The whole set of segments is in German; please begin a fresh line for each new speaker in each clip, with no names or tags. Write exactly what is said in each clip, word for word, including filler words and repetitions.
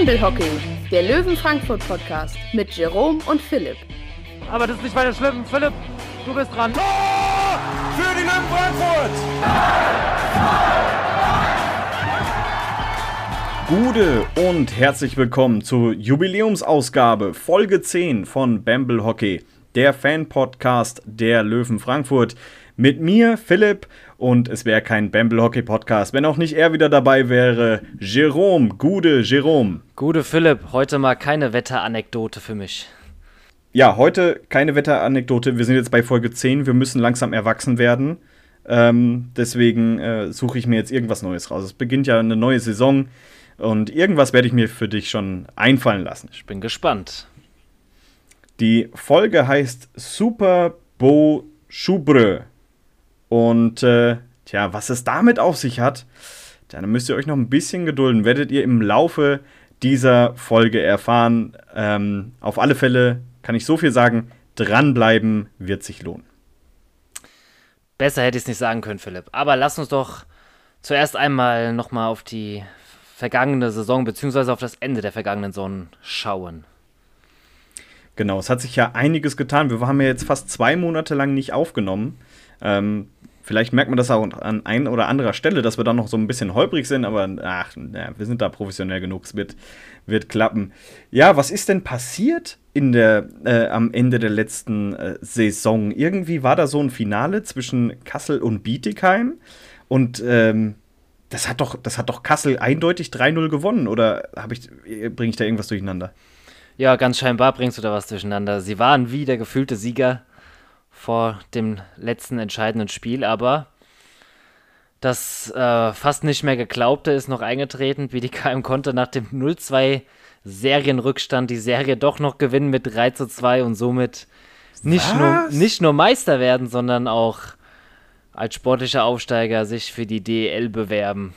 Bamble Hockey, der Löwen Frankfurt Podcast mit Jerome und Philipp.
Aber das ist nicht weiter schlimm. Philipp, du bist dran.
Tor für die Löwen Frankfurt!
Gute und herzlich willkommen zur Jubiläumsausgabe Folge zehn von Bamble Hockey, der Fan-Podcast der Löwen Frankfurt. Mit mir, Philipp, und es wäre kein Bamble Hockey Podcast, wenn auch nicht er wieder dabei wäre. Jerome, Gude, Jerome.
Gude Philipp, heute mal keine Wetteranekdote für mich.
Ja, heute keine Wetteranekdote. Wir sind jetzt bei Folge zehn. Wir müssen langsam erwachsen werden. Ähm, deswegen äh, suche ich mir jetzt irgendwas Neues raus. Es beginnt ja eine neue Saison und irgendwas werde ich mir für dich schon einfallen lassen.
Ich bin gespannt.
Die Folge heißt Super Beau Choubreux. Und äh, tja, was es damit auf sich hat, tja, dann müsst ihr euch noch ein bisschen gedulden. Werdet ihr im Laufe dieser Folge erfahren. Ähm, auf alle Fälle kann ich so viel sagen, dranbleiben wird sich lohnen.
Besser hätte ich es nicht sagen können, Philipp. Aber lass uns doch zuerst einmal nochmal auf die vergangene Saison beziehungsweise auf das Ende der vergangenen Saison schauen.
Genau, es hat sich ja einiges getan. Wir haben ja jetzt fast zwei Monate lang nicht aufgenommen. Ähm, vielleicht merkt man das auch an ein oder anderer Stelle, dass wir da noch so ein bisschen holprig sind, aber ach, ja, wir sind da professionell genug, es wird, wird klappen. Ja, was ist denn passiert in der, äh, am Ende der letzten äh, Saison? Irgendwie war da so ein Finale zwischen Kassel und Bietigheim und ähm, das hat doch, das hat doch Kassel eindeutig drei null gewonnen, oder ich, bringe ich da irgendwas durcheinander?
Ja, ganz scheinbar bringst du da was durcheinander. Sie waren wie der gefühlte Sieger vor dem letzten entscheidenden Spiel, aber das äh, fast nicht mehr geglaubte ist noch eingetreten. Bietigheim konnte nach dem null zwei Serienrückstand die Serie doch noch gewinnen mit drei zu zwei und somit nicht nur, nicht nur Meister werden, sondern auch als sportlicher Aufsteiger sich für die D E L bewerben.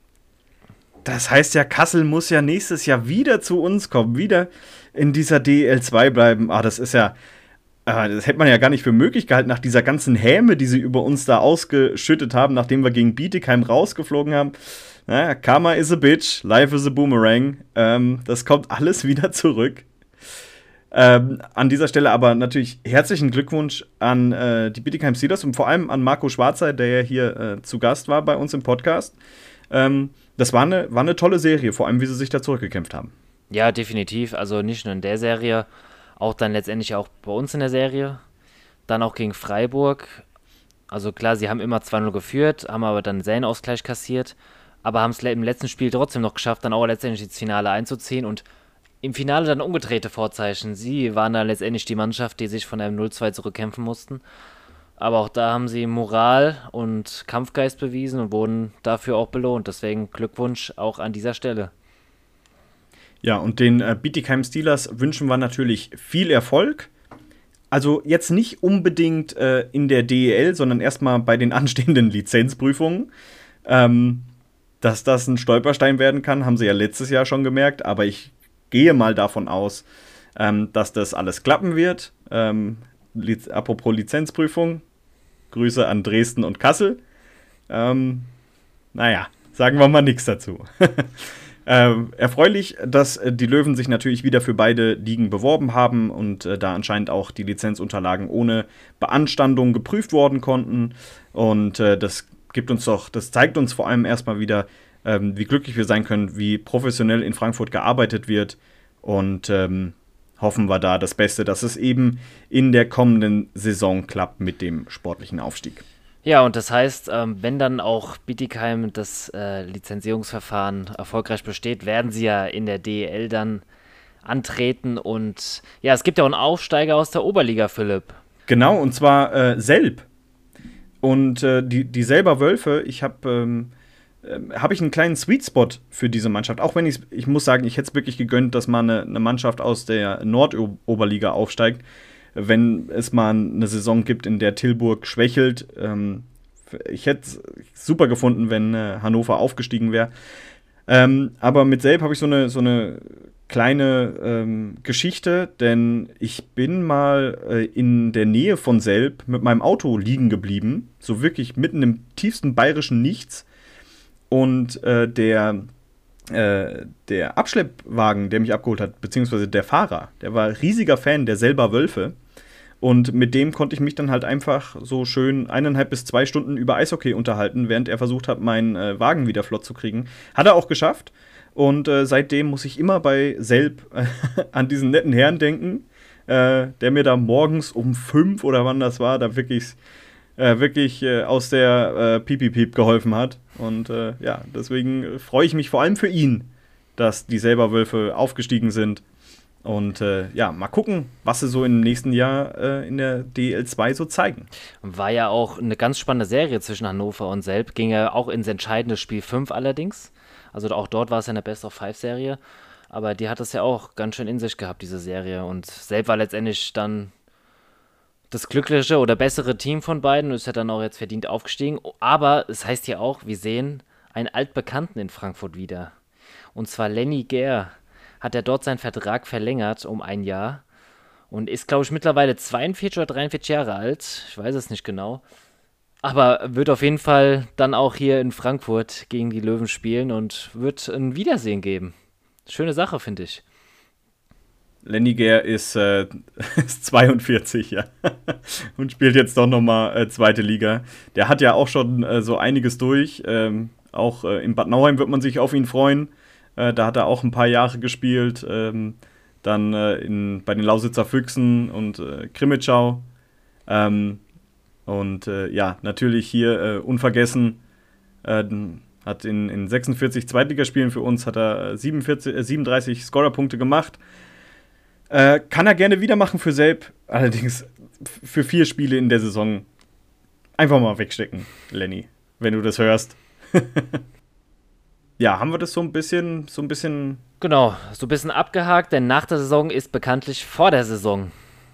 Das heißt ja, Kassel muss ja nächstes Jahr wieder zu uns kommen, wieder in dieser D E L zwei bleiben. Ah, das ist ja, äh, das hätte man ja gar nicht für möglich gehalten, nach dieser ganzen Häme, die sie über uns da ausgeschüttet haben, nachdem wir gegen Bietigheim rausgeflogen haben. Naja, Karma is a bitch, life is a boomerang. Ähm, das kommt alles wieder zurück. Ähm, an dieser Stelle aber natürlich herzlichen Glückwunsch an äh, die Bietigheim Steelers und vor allem an Marco Schwarzer, der ja hier äh, zu Gast war bei uns im Podcast. Ähm, das war eine, war eine tolle Serie, vor allem wie sie sich da zurückgekämpft haben.
Ja, definitiv. Also nicht nur in der Serie, auch dann letztendlich auch bei uns in der Serie. Dann auch gegen Freiburg. Also klar, sie haben immer zwei null geführt, haben aber dann einen Serienausgleich kassiert, aber haben es im letzten Spiel trotzdem noch geschafft, dann auch letztendlich ins Finale einzuziehen und im Finale dann umgedrehte Vorzeichen. Sie waren dann letztendlich die Mannschaft, die sich von einem null zwei zurückkämpfen mussten. Aber auch da haben sie Moral und Kampfgeist bewiesen und wurden dafür auch belohnt. Deswegen Glückwunsch auch an dieser Stelle.
Ja, und den äh, Bietigheim Steelers wünschen wir natürlich viel Erfolg. Also jetzt nicht unbedingt äh, in der D E L, sondern erstmal bei den anstehenden Lizenzprüfungen. Ähm, dass das ein Stolperstein werden kann, haben sie ja letztes Jahr schon gemerkt. Aber ich gehe mal davon aus, ähm, dass das alles klappen wird. Ähm, Liz- apropos Lizenzprüfung, Grüße an Dresden und Kassel. Ähm, naja, sagen wir mal nichts dazu. ähm, erfreulich, dass äh, die Löwen sich natürlich wieder für beide Ligen beworben haben und äh, da anscheinend auch die Lizenzunterlagen ohne Beanstandung geprüft worden konnten. Und äh, das gibt uns doch, das zeigt uns vor allem erstmal wieder, ähm, wie glücklich wir sein können, wie professionell in Frankfurt gearbeitet wird. Und ähm, hoffen wir da das Beste, dass es eben in der kommenden Saison klappt mit dem sportlichen Aufstieg.
Ja, und das heißt, ähm, wenn dann auch Bietigheim das äh, Lizenzierungsverfahren erfolgreich besteht, werden sie ja in der D E L dann antreten. Und ja, es gibt ja auch einen Aufsteiger aus der Oberliga, Philipp.
Genau, und zwar äh, Selb. Und äh, die, die Selber Wölfe, ich habe ähm, äh, hab ich einen kleinen Sweet Spot für diese Mannschaft. Auch wenn ich, ich muss sagen, ich hätte es wirklich gegönnt, dass mal eine, eine Mannschaft aus der Nordoberliga aufsteigt. Wenn es mal eine Saison gibt, in der Tilburg schwächelt. Ähm, ich hätte es super gefunden, wenn äh, Hannover aufgestiegen wäre. Ähm, aber mit Selb habe ich so eine, so eine kleine ähm, Geschichte, denn ich bin mal äh, in der Nähe von Selb mit meinem Auto liegen geblieben, so wirklich mitten im tiefsten bayerischen Nichts. Und äh, der äh, der Abschleppwagen, der mich abgeholt hat, beziehungsweise der Fahrer, der war riesiger Fan der Selber Wölfe. Und mit dem konnte ich mich dann halt einfach so schön eineinhalb bis zwei Stunden über Eishockey unterhalten, während er versucht hat, meinen äh, Wagen wieder flott zu kriegen. Hat er auch geschafft. Und äh, seitdem muss ich immer bei Selb äh, an diesen netten Herrn denken, äh, der mir da morgens um fünf oder wann das war, da wirklich, äh, wirklich äh, aus der äh, Pipi-Piep geholfen hat. Und äh, ja, deswegen freue ich mich vor allem für ihn, dass die Selber-Wölfe aufgestiegen sind. Und äh, ja, mal gucken, was sie so im nächsten Jahr äh, in der D E L zwei so zeigen.
War ja auch eine ganz spannende Serie zwischen Hannover und Selb. Ging ja auch ins entscheidende Spiel fünf allerdings. Also auch dort war es ja eine Best-of-Five-Serie. Aber die hat es ja auch ganz schön in sich gehabt, diese Serie. Und Selb war letztendlich dann das glückliche oder bessere Team von beiden. Ist ja dann auch jetzt verdient aufgestiegen. Aber es heißt ja auch, wir sehen einen Altbekannten in Frankfurt wieder. Und zwar Lenny Gehr. Hat er dort seinen Vertrag verlängert um ein Jahr und ist, glaube ich, mittlerweile zweiundvierzig oder dreiundvierzig Jahre alt. Ich weiß es nicht genau. Aber wird auf jeden Fall dann auch hier in Frankfurt gegen die Löwen spielen und wird ein Wiedersehen geben. Schöne Sache, finde ich.
Lenny Gehr ist, äh, ist zweiundvierzig, ja. Und spielt jetzt doch nochmal äh, zweite Liga. Der hat ja auch schon äh, so einiges durch. Ähm, auch äh, in Bad Nauheim wird man sich auf ihn freuen. Äh, da hat er auch ein paar Jahre gespielt. Ähm, dann äh, in, bei den Lausitzer Füchsen und äh, Krimitschau. Ähm, und äh, ja, natürlich hier äh, unvergessen, äh, hat in, in sechsundvierzig Zweitligaspielen für uns hat er siebenundvierzig, äh, siebenunddreißig Scorerpunkte gemacht. Äh, kann er gerne wieder machen für Selb. Allerdings f- für vier Spiele in der Saison einfach mal wegstecken, Lenny, wenn du das hörst. Ja, haben wir das so ein bisschen, so ein bisschen.
Genau, so ein bisschen abgehakt, denn nach der Saison ist bekanntlich vor der Saison.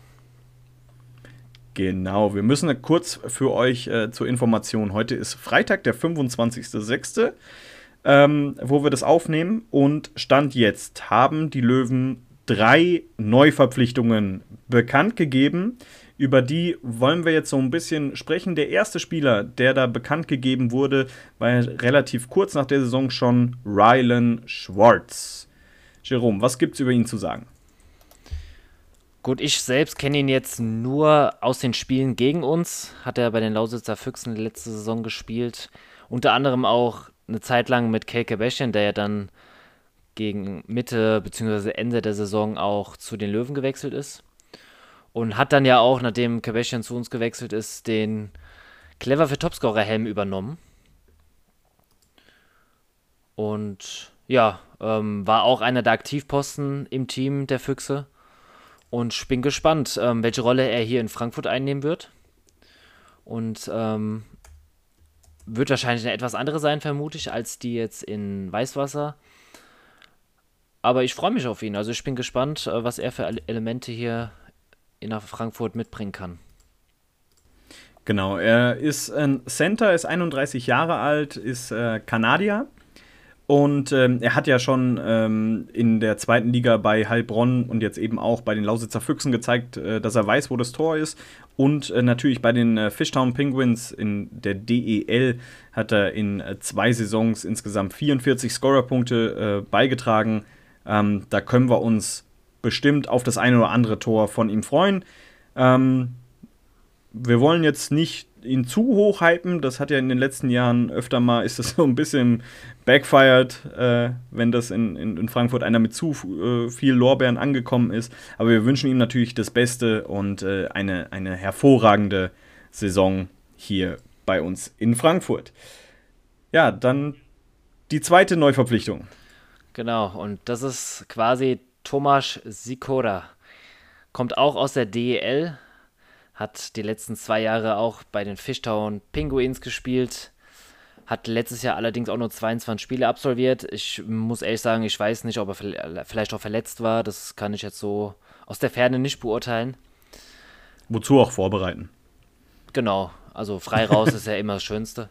Genau, wir müssen kurz für euch äh, zur Information. Heute ist Freitag, der fünfundzwanzigster sechster, ähm, wo wir das aufnehmen. Und Stand jetzt haben die Löwen drei Neuverpflichtungen bekannt gegeben. Über die wollen wir jetzt so ein bisschen sprechen. Der erste Spieler, der da bekannt gegeben wurde, war relativ kurz nach der Saison schon Rylan Schwartz. Jerome, was gibt's über ihn zu sagen?
Gut, ich selbst kenne ihn jetzt nur aus den Spielen gegen uns. Hat er bei den Lausitzer Füchsen letzte Saison gespielt. Unter anderem auch eine Zeit lang mit Kelke Bäschchen, der ja dann gegen Mitte bzw. Ende der Saison auch zu den Löwen gewechselt ist. Und hat dann ja auch, nachdem Kardashian zu uns gewechselt ist, den Clever für Topscorer-Helm übernommen. Und ja, ähm, war auch einer der Aktivposten im Team der Füchse. Und ich bin gespannt, ähm, welche Rolle er hier in Frankfurt einnehmen wird. Und ähm, wird wahrscheinlich eine etwas andere sein, vermute ich, als die jetzt in Weißwasser. Aber ich freue mich auf ihn. Also ich bin gespannt, was er für Elemente hier nach Frankfurt mitbringen kann.
Genau, er ist ein Center, ist einunddreißig Jahre alt, ist äh, Kanadier und ähm, er hat ja schon ähm, in der zweiten Liga bei Heilbronn und jetzt eben auch bei den Lausitzer Füchsen gezeigt, äh, dass er weiß, wo das Tor ist, und äh, natürlich bei den äh, Fishtown Penguins in der D E L hat er in äh, zwei Saisons insgesamt vierundvierzig Scorerpunkte äh, beigetragen. Ähm, da können wir uns bestimmt auf das eine oder andere Tor von ihm freuen. Ähm, wir wollen jetzt nicht ihn zu hoch hypen. Das hat ja in den letzten Jahren öfter mal, ist das so ein bisschen backfired, äh, wenn das in, in, in Frankfurt einer mit zu äh, viel Lorbeeren angekommen ist. Aber wir wünschen ihm natürlich das Beste und äh, eine, eine hervorragende Saison hier bei uns in Frankfurt. Ja, dann die zweite Neuverpflichtung.
Genau, und das ist quasi Tomasz Sikora. Kommt auch aus der D E L, hat die letzten zwei Jahre auch bei den Fishtown Penguins gespielt, hat letztes Jahr allerdings auch nur zweiundzwanzig Spiele absolviert. Ich muss ehrlich sagen, ich weiß nicht, ob er vielleicht auch verletzt war, das kann ich jetzt so aus der Ferne nicht beurteilen.
Wozu auch vorbereiten.
Genau, also frei raus ist ja immer das Schönste.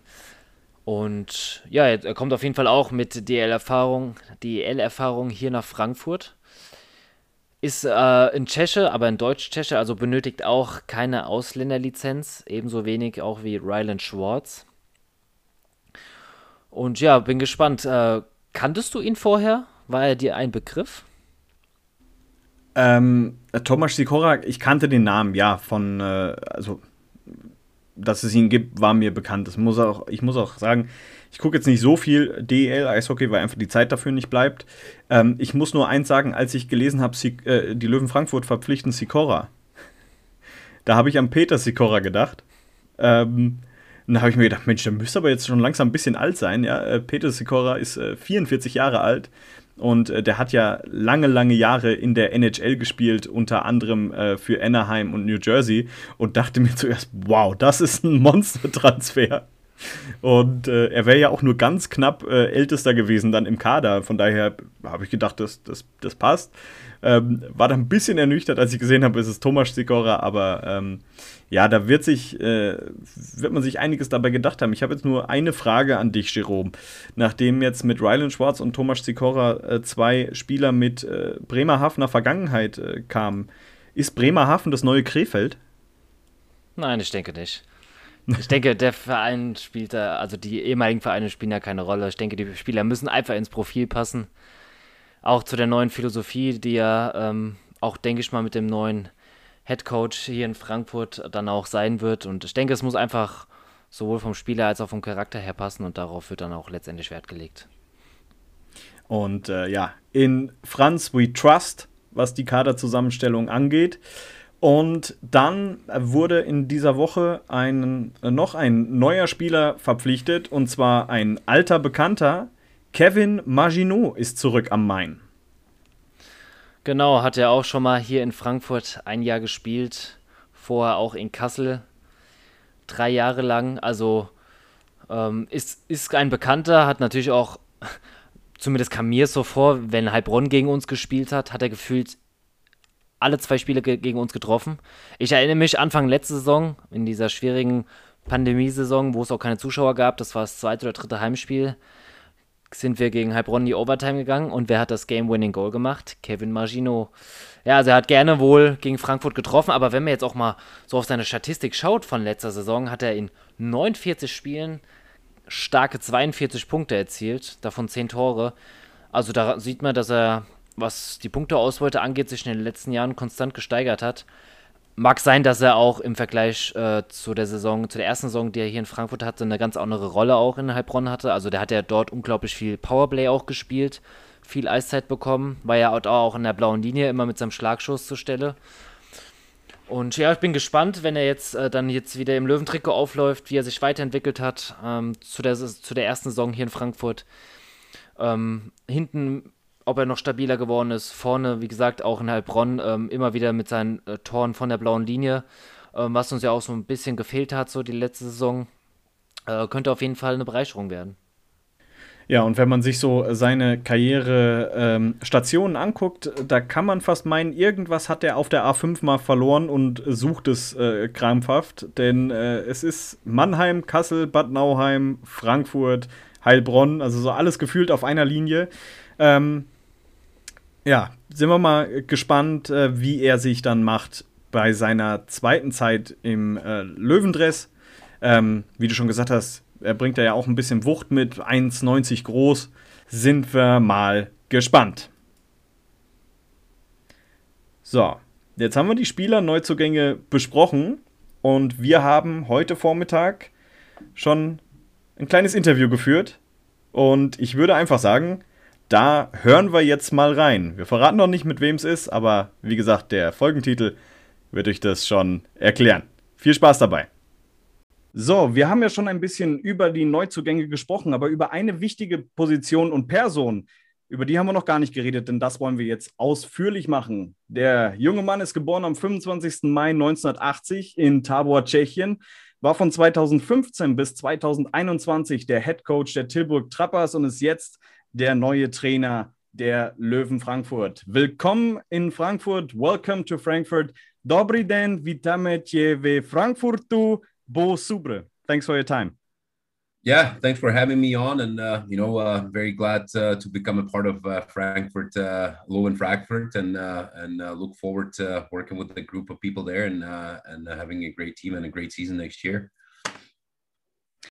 Und ja, er kommt auf jeden Fall auch mit D E L-Erfahrung, D E L-Erfahrung hier nach Frankfurt. Ist äh, ein Tscheche, aber ein Deutsch-Tscheche, also benötigt auch keine Ausländerlizenz, ebenso wenig auch wie Rylan Schwartz. Und ja, bin gespannt. Äh, Kanntest du ihn vorher? War er dir ein Begriff?
Ähm, Tomasz Sikora, ich kannte den Namen, ja, von, äh, also, dass es ihn gibt, war mir bekannt. Das muss auch, ich muss auch sagen, ich gucke jetzt nicht so viel D E L-Eishockey, weil einfach die Zeit dafür nicht bleibt. Ähm, ich muss nur eins sagen, als ich gelesen habe, äh, die Löwen Frankfurt verpflichten Sikora, da habe ich an Peter Sikora gedacht. Ähm, und da habe ich mir gedacht, Mensch, der müsste aber jetzt schon langsam ein bisschen alt sein. Ja? Äh, Peter Sikora ist äh, vierundvierzig Jahre alt. Und äh, der hat ja lange, lange Jahre in der N H L gespielt, unter anderem äh, für Anaheim und New Jersey. Und dachte mir zuerst, wow, das ist ein Monster-Transfer. Und äh, er wäre ja auch nur ganz knapp äh, ältester gewesen dann im Kader. Von daher habe ich gedacht, das, das, das passt. Ähm, war dann ein bisschen ernüchtert, als ich gesehen habe, es ist Tomasz Sikora. Aber ähm, ja, da wird, sich, äh, wird man sich einiges dabei gedacht haben. Ich habe jetzt nur eine Frage an dich, Jerome. Nachdem jetzt mit Rylan Schwartz und Tomasz Sikora äh, zwei Spieler mit äh, Bremerhavener Vergangenheit äh, kamen, ist Bremerhaven das neue Krefeld?
Nein, ich denke nicht. Ich denke, der Verein spielt da, also die ehemaligen Vereine spielen da keine Rolle. Ich denke, die Spieler müssen einfach ins Profil passen. Auch zu der neuen Philosophie, die ja ähm, auch, denke ich mal, mit dem neuen Headcoach hier in Frankfurt dann auch sein wird. Und ich denke, es muss einfach sowohl vom Spieler als auch vom Charakter her passen und darauf wird dann auch letztendlich Wert gelegt.
Und äh, ja, in Franz we trust, was die Kaderzusammenstellung angeht. Und dann wurde in dieser Woche ein, noch ein neuer Spieler verpflichtet, und zwar ein alter Bekannter. Kevin Maginot ist zurück am Main.
Genau, hat er auch schon mal hier in Frankfurt ein Jahr gespielt, vorher auch in Kassel, drei Jahre lang. Also ähm, ist, ist ein Bekannter, hat natürlich auch, zumindest kam mir es so vor, wenn Heilbronn gegen uns gespielt hat, hat er gefühlt alle zwei Spiele ge- gegen uns getroffen. Ich erinnere mich Anfang letzte Saison, in dieser schwierigen Pandemiesaison, wo es auch keine Zuschauer gab, das war das zweite oder dritte Heimspiel, sind wir gegen Heilbronn in die Overtime gegangen und wer hat das Game-Winning-Goal gemacht? Kevin Maginot. Ja, also er hat gerne wohl gegen Frankfurt getroffen, aber wenn man jetzt auch mal so auf seine Statistik schaut von letzter Saison, hat er in neunundvierzig Spielen starke zweiundvierzig Punkte erzielt, davon zehn Tore. Also da sieht man, dass er, was die Punkteausbeute angeht, sich in den letzten Jahren konstant gesteigert hat. Mag sein, dass er auch im Vergleich äh, zu der Saison, zu der ersten Saison, die er hier in Frankfurt hatte, eine ganz andere Rolle auch in Heilbronn hatte. Also der hat ja dort unglaublich viel Powerplay auch gespielt, viel Eiszeit bekommen, war ja auch in der blauen Linie immer mit seinem Schlagschuss zur Stelle. Und ja, ich bin gespannt, wenn er jetzt äh, dann jetzt wieder im Löwentrikot aufläuft, wie er sich weiterentwickelt hat ähm, zu, der, zu der ersten Saison hier in Frankfurt. Ähm, hinten, ob er noch stabiler geworden ist. Vorne, wie gesagt, auch in Heilbronn ähm, immer wieder mit seinen äh, Toren von der blauen Linie, ähm, was uns ja auch so ein bisschen gefehlt hat, so die letzte Saison. Äh, könnte auf jeden Fall eine Bereicherung werden.
Ja, und wenn man sich so seine Karriere-Stationen ähm, anguckt, da kann man fast meinen, irgendwas hat er auf der A fünf mal verloren und sucht es äh, krampfhaft. Denn äh, es ist Mannheim, Kassel, Bad Nauheim, Frankfurt, Heilbronn, also so alles gefühlt auf einer Linie. Ähm, ja, sind wir mal gespannt, äh, wie er sich dann macht bei seiner zweiten Zeit im äh, Löwendress. Ähm, wie du schon gesagt hast, er bringt da ja auch ein bisschen Wucht mit, eins neunzig groß. Sind wir mal gespannt. So, jetzt haben wir die Spieler-Neuzugänge besprochen und wir haben heute Vormittag schon ein kleines Interview geführt und ich würde einfach sagen, da hören wir jetzt mal rein. Wir verraten noch nicht, mit wem es ist, aber wie gesagt, der Folgentitel wird euch das schon erklären. Viel Spaß dabei. So, wir haben ja schon ein bisschen über die Neuzugänge gesprochen, aber über eine wichtige Position und Person, über die haben wir noch gar nicht geredet, denn das wollen wir jetzt ausführlich machen. Der junge Mann ist geboren am fünfundzwanzigsten Mai neunzehnhundertachtzig in Tabor, Tschechien, war von zweitausendfünfzehn bis zweitausendeinundzwanzig der Headcoach der Tilburg Trappers und ist jetzt der neue Trainer der Löwen Frankfurt. Willkommen in Frankfurt, welcome to Frankfurt. Dobrý den, vítáme tě ve Frankfurtu. Bo Subre, thanks for your time.
Yeah, thanks for having me on, and uh, you know, uh, very glad uh, to become a part of uh, Frankfurt, uh, Löwen Frankfurt, and uh, and uh, look forward to working with a group of people there and uh, and uh, having a great team and a great season next year.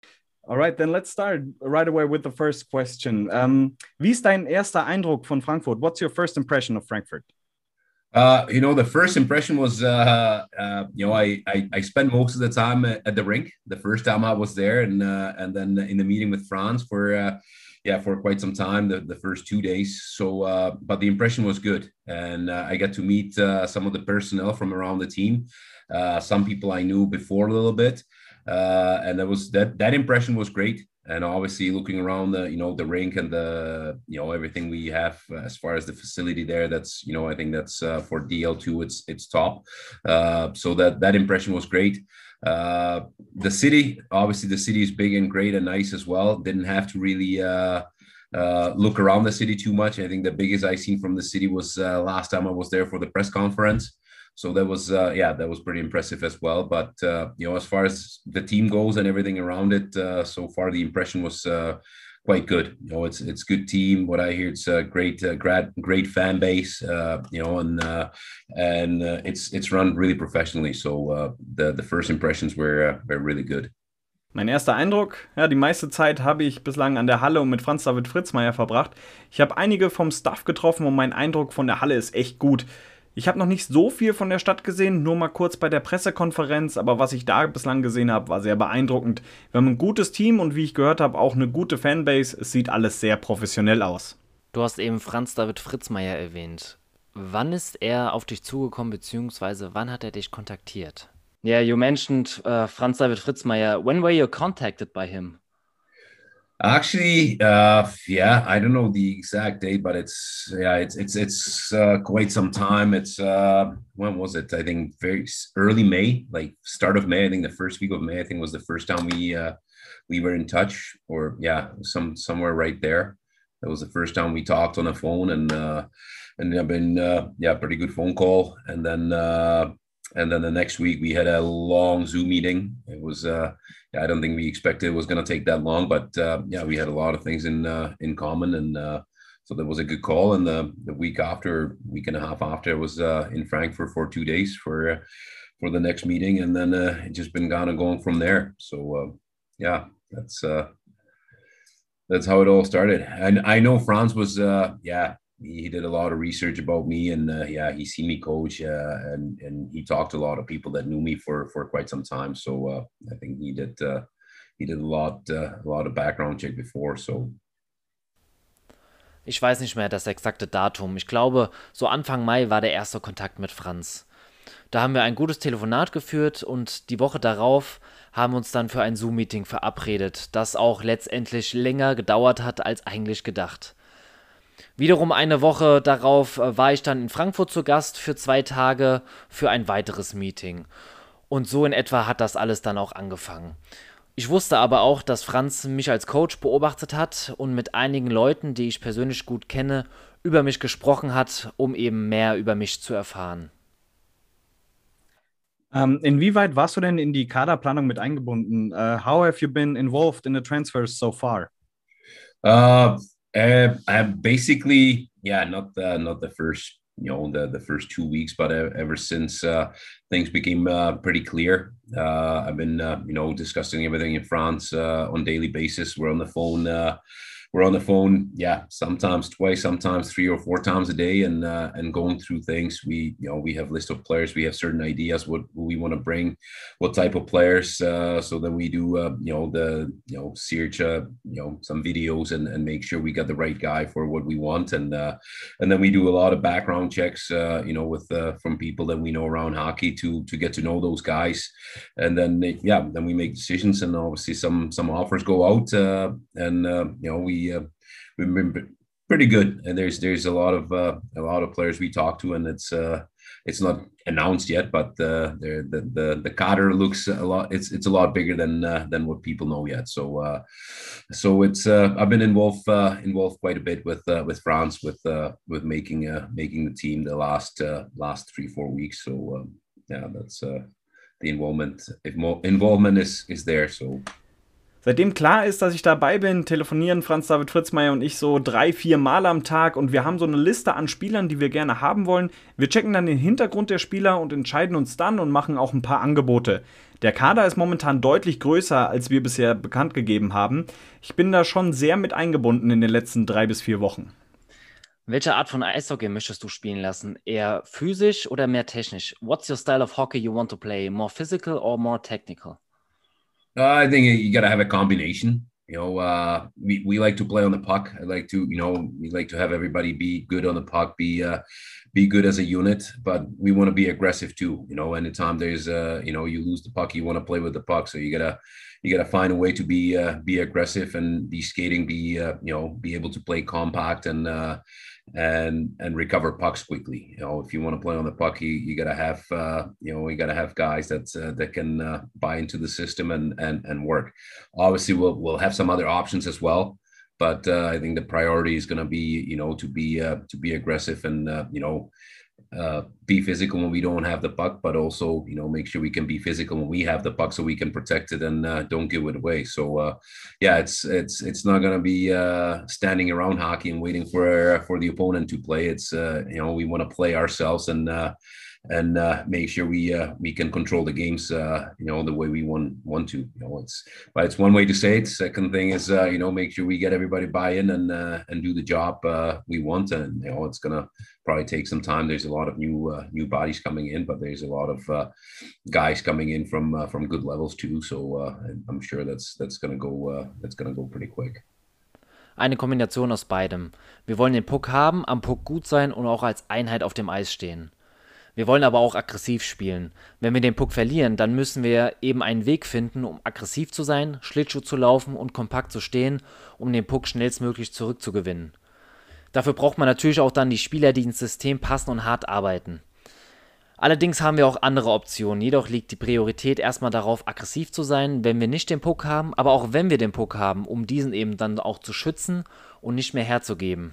All right, then let's start right away with the first question. Um, wie ist dein erster Eindruck von Frankfurt? What's your first impression of Frankfurt?
Uh, you know, the first impression was, uh, uh, you know, I, I I spent most of the time at, at the rink. The first time I was there, and uh, and then in the meeting with Franz for, uh, yeah, for quite some time. The, the first two days. So, uh, but the impression was good, and uh, I got to meet uh, some of the personnel from around the team. Uh, some people I knew before a little bit, uh, and that was that that impression was great. And obviously, looking around the, you know, the rink and the, you know, everything we have as far as the facility there, that's, you know, I think that's uh, for D L two, it's it's top. Uh, so that that impression was great. Uh, the city, obviously, the city is big and great and nice as well. Didn't have to really uh, uh, look around the city too much. I think the biggest I seen from the city was uh, last time I was there for the press conference. So that was, uh, yeah, that was pretty impressive as well. But, uh, you know, as far as the team goes and everything around it, uh, so far the impression was uh, quite good. You know, it's it's good team. What I hear, it's a great, uh, great, great fan base. Uh, you know, and uh, and uh, it's it's run really professionally. So uh, the the first impressions were uh, were really good.
Mein erster Eindruck, ja, die meiste Zeit habe ich bislang an der Halle und mit Franz David Fritzmeier verbracht. Ich habe einige vom Staff getroffen und mein Eindruck von der Halle ist echt gut. Ich habe noch nicht so viel von der Stadt gesehen, nur mal kurz bei der Pressekonferenz, aber was ich da bislang gesehen habe, war sehr beeindruckend. Wir haben ein gutes Team und wie ich gehört habe, auch eine gute Fanbase. Es sieht alles sehr professionell aus.
Du hast eben Franz David Fritzmeier erwähnt. Wann ist er auf dich zugekommen, beziehungsweise wann hat er dich kontaktiert? Yeah, you mentioned uh, Franz David Fritzmeier. When were you contacted by him?
Actually, uh, yeah, I don't know the exact date, but it's yeah, it's it's it's uh, quite some time. It's uh, when was it? I think very early May, like start of May. I think the first week of May. I think was the first time we uh, we were in touch, or yeah, some somewhere right there. That was the first time we talked on the phone, and uh, and I've been uh, yeah, pretty good phone call, and then. Uh, And then the next week we had a long Zoom meeting. It was, uh, I don't think we expected it was going to take that long, but uh, yeah, we had a lot of things in uh, in common, and uh, so that was a good call. And the the week after, week and a half after, I was uh, in Frankfurt for two days for uh, for the next meeting, and then uh, it just been kind of going from there. So uh, yeah, that's uh, that's how it all started. And I know Franz was, uh, yeah. He did a lot of research about me, and uh, yeah, he seen me coach, uh, and and he talked to a lot of people that knew me for for quite some time. So uh, I think he did uh, he did a lot uh, a lot of background check before. So
ich weiß nicht mehr das exakte Datum. Ich glaube, so Anfang Mai war der erste Kontakt mit Franz. Da haben wir ein gutes Telefonat geführt und die Woche darauf haben wir uns dann für ein Zoom-Meeting verabredet, das auch letztendlich länger gedauert hat als eigentlich gedacht. Wiederum eine Woche darauf äh, war ich dann in Frankfurt zu Gast für zwei Tage für ein weiteres Meeting. Und so in etwa hat das alles dann auch angefangen. Ich wusste aber auch, dass Franz mich als Coach beobachtet hat und mit einigen Leuten, die ich persönlich gut kenne, über mich gesprochen hat, um eben mehr über mich zu erfahren.
Um, inwieweit warst du denn in die Kaderplanung mit eingebunden? Uh, how have you been involved in the transfers so far?
Uh, uh, I basically, yeah, not the, not the first, you know, the, the first two weeks, but uh, ever since uh, things became uh, pretty clear, uh, I've been, uh, you know, discussing everything in France uh, on daily basis. We're on the phone. Uh, We're on the phone, yeah, sometimes twice, sometimes three or four times a day, and uh, and going through things. We, you know, we have list of players. We have certain ideas what we want to bring, what type of players. Uh, so then we do, uh, you know, the, you know, search, uh, you know, some videos and, and make sure we got the right guy for what we want. And uh, and then we do a lot of background checks, uh, you know, with uh, from people that we know around hockey to to get to know those guys. And then yeah, then we make decisions, and obviously some some offers go out, uh, and uh, you know we. Uh, we've been pretty good, and there's there's a lot of uh, a lot of players we talk to, and it's uh, it's not announced yet, but uh, the the the cadre looks a lot. It's it's a lot bigger than uh, than what people know yet. So uh, so it's uh, I've been involved uh, involved quite a bit with uh, with France with uh, with making uh, making the team the last uh, last three four weeks. So um, yeah, that's uh, the involvement. If more involvement is is there, so.
Seitdem klar ist, dass ich dabei bin, telefonieren Franz David Fritzmeier und ich so drei, vier Mal am Tag und wir haben so eine Liste an Spielern, die wir gerne haben wollen. Wir checken dann den Hintergrund der Spieler und entscheiden uns dann und machen auch ein paar Angebote. Der Kader ist momentan deutlich größer, als wir bisher bekannt gegeben haben. Ich bin da schon sehr mit eingebunden in den letzten drei bis vier Wochen.
Welche Art von Eishockey möchtest du spielen lassen? Eher physisch oder mehr technisch? What's your style of hockey you want to play? More physical or more technical?
Uh, I think you got to have a combination. You know, uh, we, we like to play on the puck. I like to, you know, we like to have everybody be good on the puck, be uh, be good as a unit, but we want to be aggressive too. You know, anytime there's, uh, you know, you lose the puck, you want to play with the puck. So you gotta you gotta find a way to be uh, be aggressive and be skating, be uh, you know, be able to play compact and uh, and and recover pucks quickly. You know, if you want to play on the puck, you, you gotta have uh, you know, you gotta have guys that uh, that can uh, buy into the system and and and work. Obviously, we'll we'll have some other options as well, but uh, I think the priority is going to be, you know, to be uh, to be aggressive and uh, you know, uh, be physical when we don't have the puck, but also, you know, make sure we can be physical when we have the puck so we can protect it and uh, don't give it away. So uh, yeah, it's it's it's not going to be uh, standing around hockey and waiting for for the opponent to play. It's uh, you know, we want to play ourselves and uh, and uh, make sure we uh, we can control the games, uh, you know, the way we want want to. You know, it's but it's one way to say it. Second thing is, uh, you know, make sure we get everybody buy in and uh, and do the job uh, we want. And you know, it's gonna probably take some time. There's a lot of new uh, new bodies coming in, but there's a lot of uh, guys coming in from uh, from good levels too. So uh, I'm sure that's that's gonna go uh, that's gonna go pretty quick.
Eine Kombination aus beidem. Wir wollen den Puck haben, am Puck gut sein und auch als Einheit auf dem Eis stehen. Wir wollen aber auch aggressiv spielen. Wenn wir den Puck verlieren, dann müssen wir eben einen Weg finden, um aggressiv zu sein, Schlittschuh zu laufen und kompakt zu stehen, um den Puck schnellstmöglich zurückzugewinnen. Dafür braucht man natürlich auch dann die Spieler, die ins System passen und hart arbeiten. Allerdings haben wir auch andere Optionen, jedoch liegt die Priorität erstmal darauf, aggressiv zu sein, wenn wir nicht den Puck haben, aber auch wenn wir den Puck haben, um diesen eben dann auch zu schützen und nicht mehr herzugeben.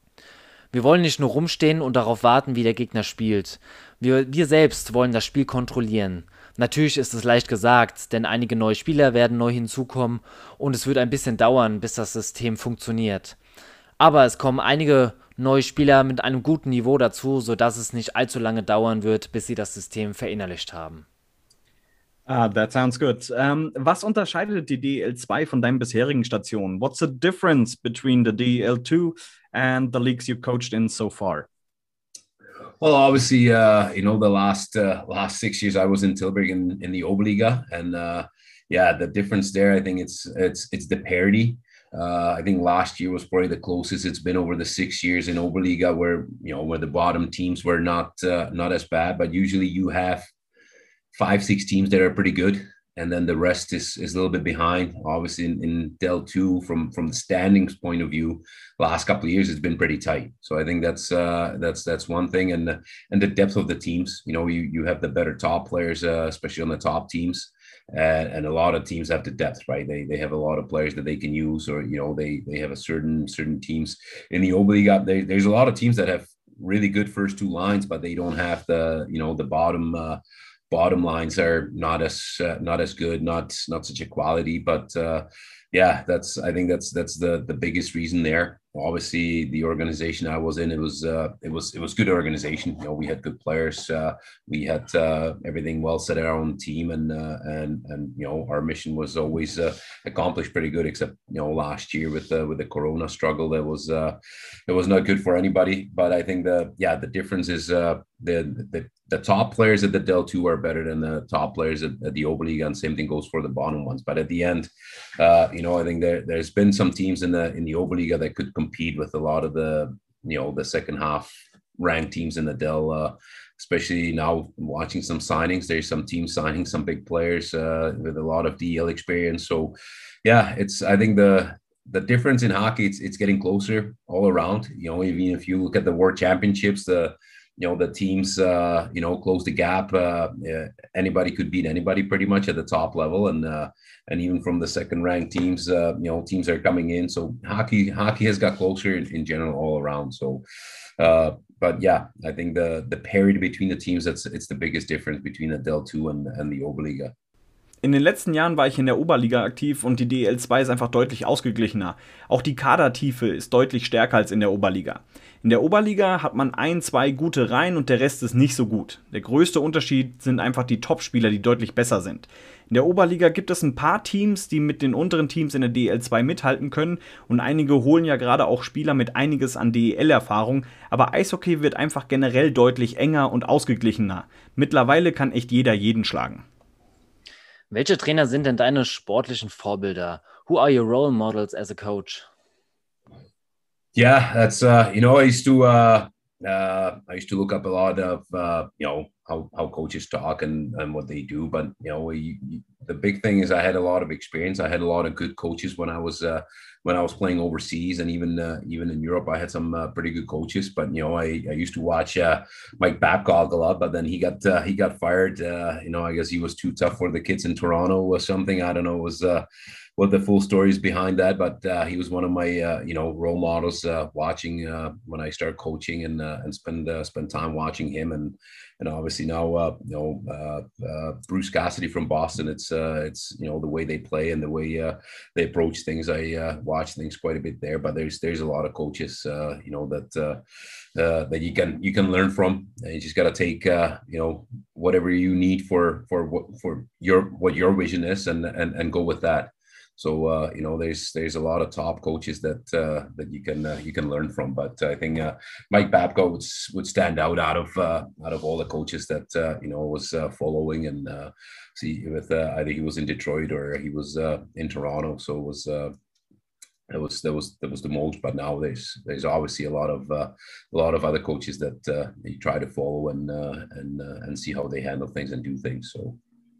Wir wollen nicht nur rumstehen und darauf warten, wie der Gegner spielt. Wir, wir selbst wollen das Spiel kontrollieren. Natürlich ist es leicht gesagt, denn einige neue Spieler werden neu hinzukommen und es wird ein bisschen dauern, bis das System funktioniert. Aber es kommen einige neue Spieler mit einem guten Niveau dazu, sodass es nicht allzu lange dauern wird, bis sie das System verinnerlicht haben.
Ah, that sounds good. Um, was unterscheidet die D E L zwei von deinen bisherigen Stationen? What's the difference between the D E L two and the leagues you've coached in so far?
Well, obviously, uh, you know, the last uh, last six years I was in Tilburg in, in the Oberliga, and uh, yeah, the difference there, I think it's it's it's the parity. Uh, I think last year was probably the closest it's been over the six years in Oberliga, where you know where the bottom teams were not uh, not as bad, but usually you have five, six teams that are pretty good, and then the rest is is a little bit behind. Obviously, in, in D E L two, from from the standings point of view, last couple of years it's been pretty tight. So I think that's uh, that's that's one thing, and the, and the depth of the teams. You know, you you have the better top players, uh, especially on the top teams, and, and a lot of teams have the depth, right? They they have a lot of players that they can use, or you know, they they have a certain certain teams in the Oberliga. They, there's a lot of teams that have really good first two lines, but they don't have the you know the bottom. Uh, bottom lines are not as uh, not as good, not not such a quality, but uh, yeah, that's I think that's that's the the biggest reason there. Obviously, the organization I was in, it was uh, it was it was good organization. You know, we had good players, uh, we had uh, everything well set in our own team, and uh, and and you know, our mission was always uh, accomplished pretty good. Except you know, last year with the with the Corona struggle, that was uh, it was not good for anybody. But I think the yeah the difference is uh, the the the top players at the D E L two are better than the top players at, at the Oberliga, and same thing goes for the bottom ones. But at the end, uh, you know, I think there there's been some teams in the in the Oberliga that could compete with a lot of the you know the second half ranked teams in the D E L. Uh, especially now watching some signings, there's some teams signing some big players uh, with a lot of D E L experience. So yeah, it's I think the the difference in hockey, it's it's getting closer all around. You know, even if you look at the World Championships, the you know, the teams, uh, you know, close the gap. Uh, yeah, anybody could beat anybody pretty much at the top level. And uh, and even from the second ranked teams, uh, you know, teams are coming in. So hockey hockey has got closer in, in general all around. So, uh, but yeah, I think the the parity between the teams, that's it's the biggest difference between the D E L two and, and the Oberliga.
In den letzten Jahren war ich in der Oberliga aktiv und die D E L zwei ist einfach deutlich ausgeglichener. Auch die Kadertiefe ist deutlich stärker als in der Oberliga. In der Oberliga hat man ein, zwei gute Reihen und der Rest ist nicht so gut. Der größte Unterschied sind einfach die Topspieler, die deutlich besser sind. In der Oberliga gibt es ein paar Teams, die mit den unteren Teams in der D E L zwei mithalten können und einige holen ja gerade auch Spieler mit einiges an D E L-Erfahrung, aber Eishockey wird einfach generell deutlich enger und ausgeglichener. Mittlerweile kann echt jeder jeden schlagen.
Welche Trainer sind denn deine sportlichen Vorbilder? Who are your role models as a coach?
Yeah, that's uh, you know, I used to uh, uh, I used to look up a lot of uh, you know how how coaches talk and and what they do, but you know, you, you, the big thing is I had a lot of experience. I had a lot of good coaches when I was uh, when I was playing overseas, and even uh, even in Europe, I had some uh, pretty good coaches. But you know, I, I used to watch uh, Mike Babcock a lot, but then he got uh, he got fired. Uh, you know, I guess he was too tough for the kids in Toronto or something. I don't know. It was uh, what the full story is behind that, but uh, he was one of my uh, you know role models. Uh, watching uh, when I started coaching and uh, and spend uh, spend time watching him, and and obviously now uh, you know uh, uh, Bruce Cassidy from Boston. It's uh, it's you know the way they play and the way uh, they approach things. I uh, watch things quite a bit there, but there's there's a lot of coaches uh, you know that uh, uh, that you can you can learn from. And you just got to take uh, you know whatever you need for for what for your what your vision is, and and and go with that. So uh, you know, there's there's a lot of top coaches that uh, that you can uh, you can learn from. But I think uh, Mike Babcock would would stand out out of uh, out of all the coaches that uh, you know was uh, following and uh, see with uh, either he was in Detroit or he was uh, in Toronto. So it was uh, it was that was that was the most. But now there's there's obviously a lot of uh, a lot of other coaches that uh, you try to follow and uh, and uh, and see how they handle things and do things. So.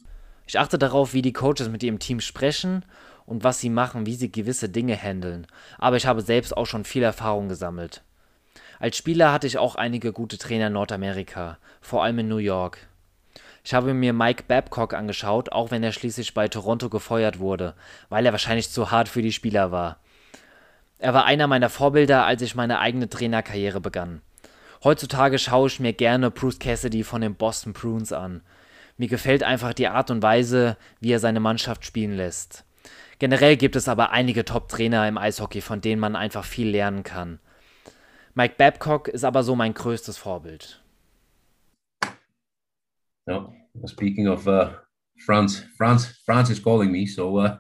Ich achte darauf, wie die Coaches mit ihrem Team sprechen und was sie machen, wie sie gewisse Dinge handeln. Aber ich habe selbst auch schon viel Erfahrung gesammelt. Als Spieler hatte ich auch einige gute Trainer in Nordamerika, vor allem in New York. Ich habe mir Mike Babcock angeschaut, auch wenn er schließlich bei Toronto gefeuert wurde, weil er wahrscheinlich zu hart für die Spieler war. Er war einer meiner Vorbilder, als ich meine eigene Trainerkarriere begann. Heutzutage schaue ich mir gerne Bruce Cassidy von den Boston Bruins an. Mir gefällt einfach die Art und Weise, wie er seine Mannschaft spielen lässt. Generell gibt es aber einige Top-Trainer im Eishockey, von denen man einfach viel lernen kann. Mike Babcock ist aber so mein größtes Vorbild.
No, speaking of uh, France, France, France is calling me, so uh,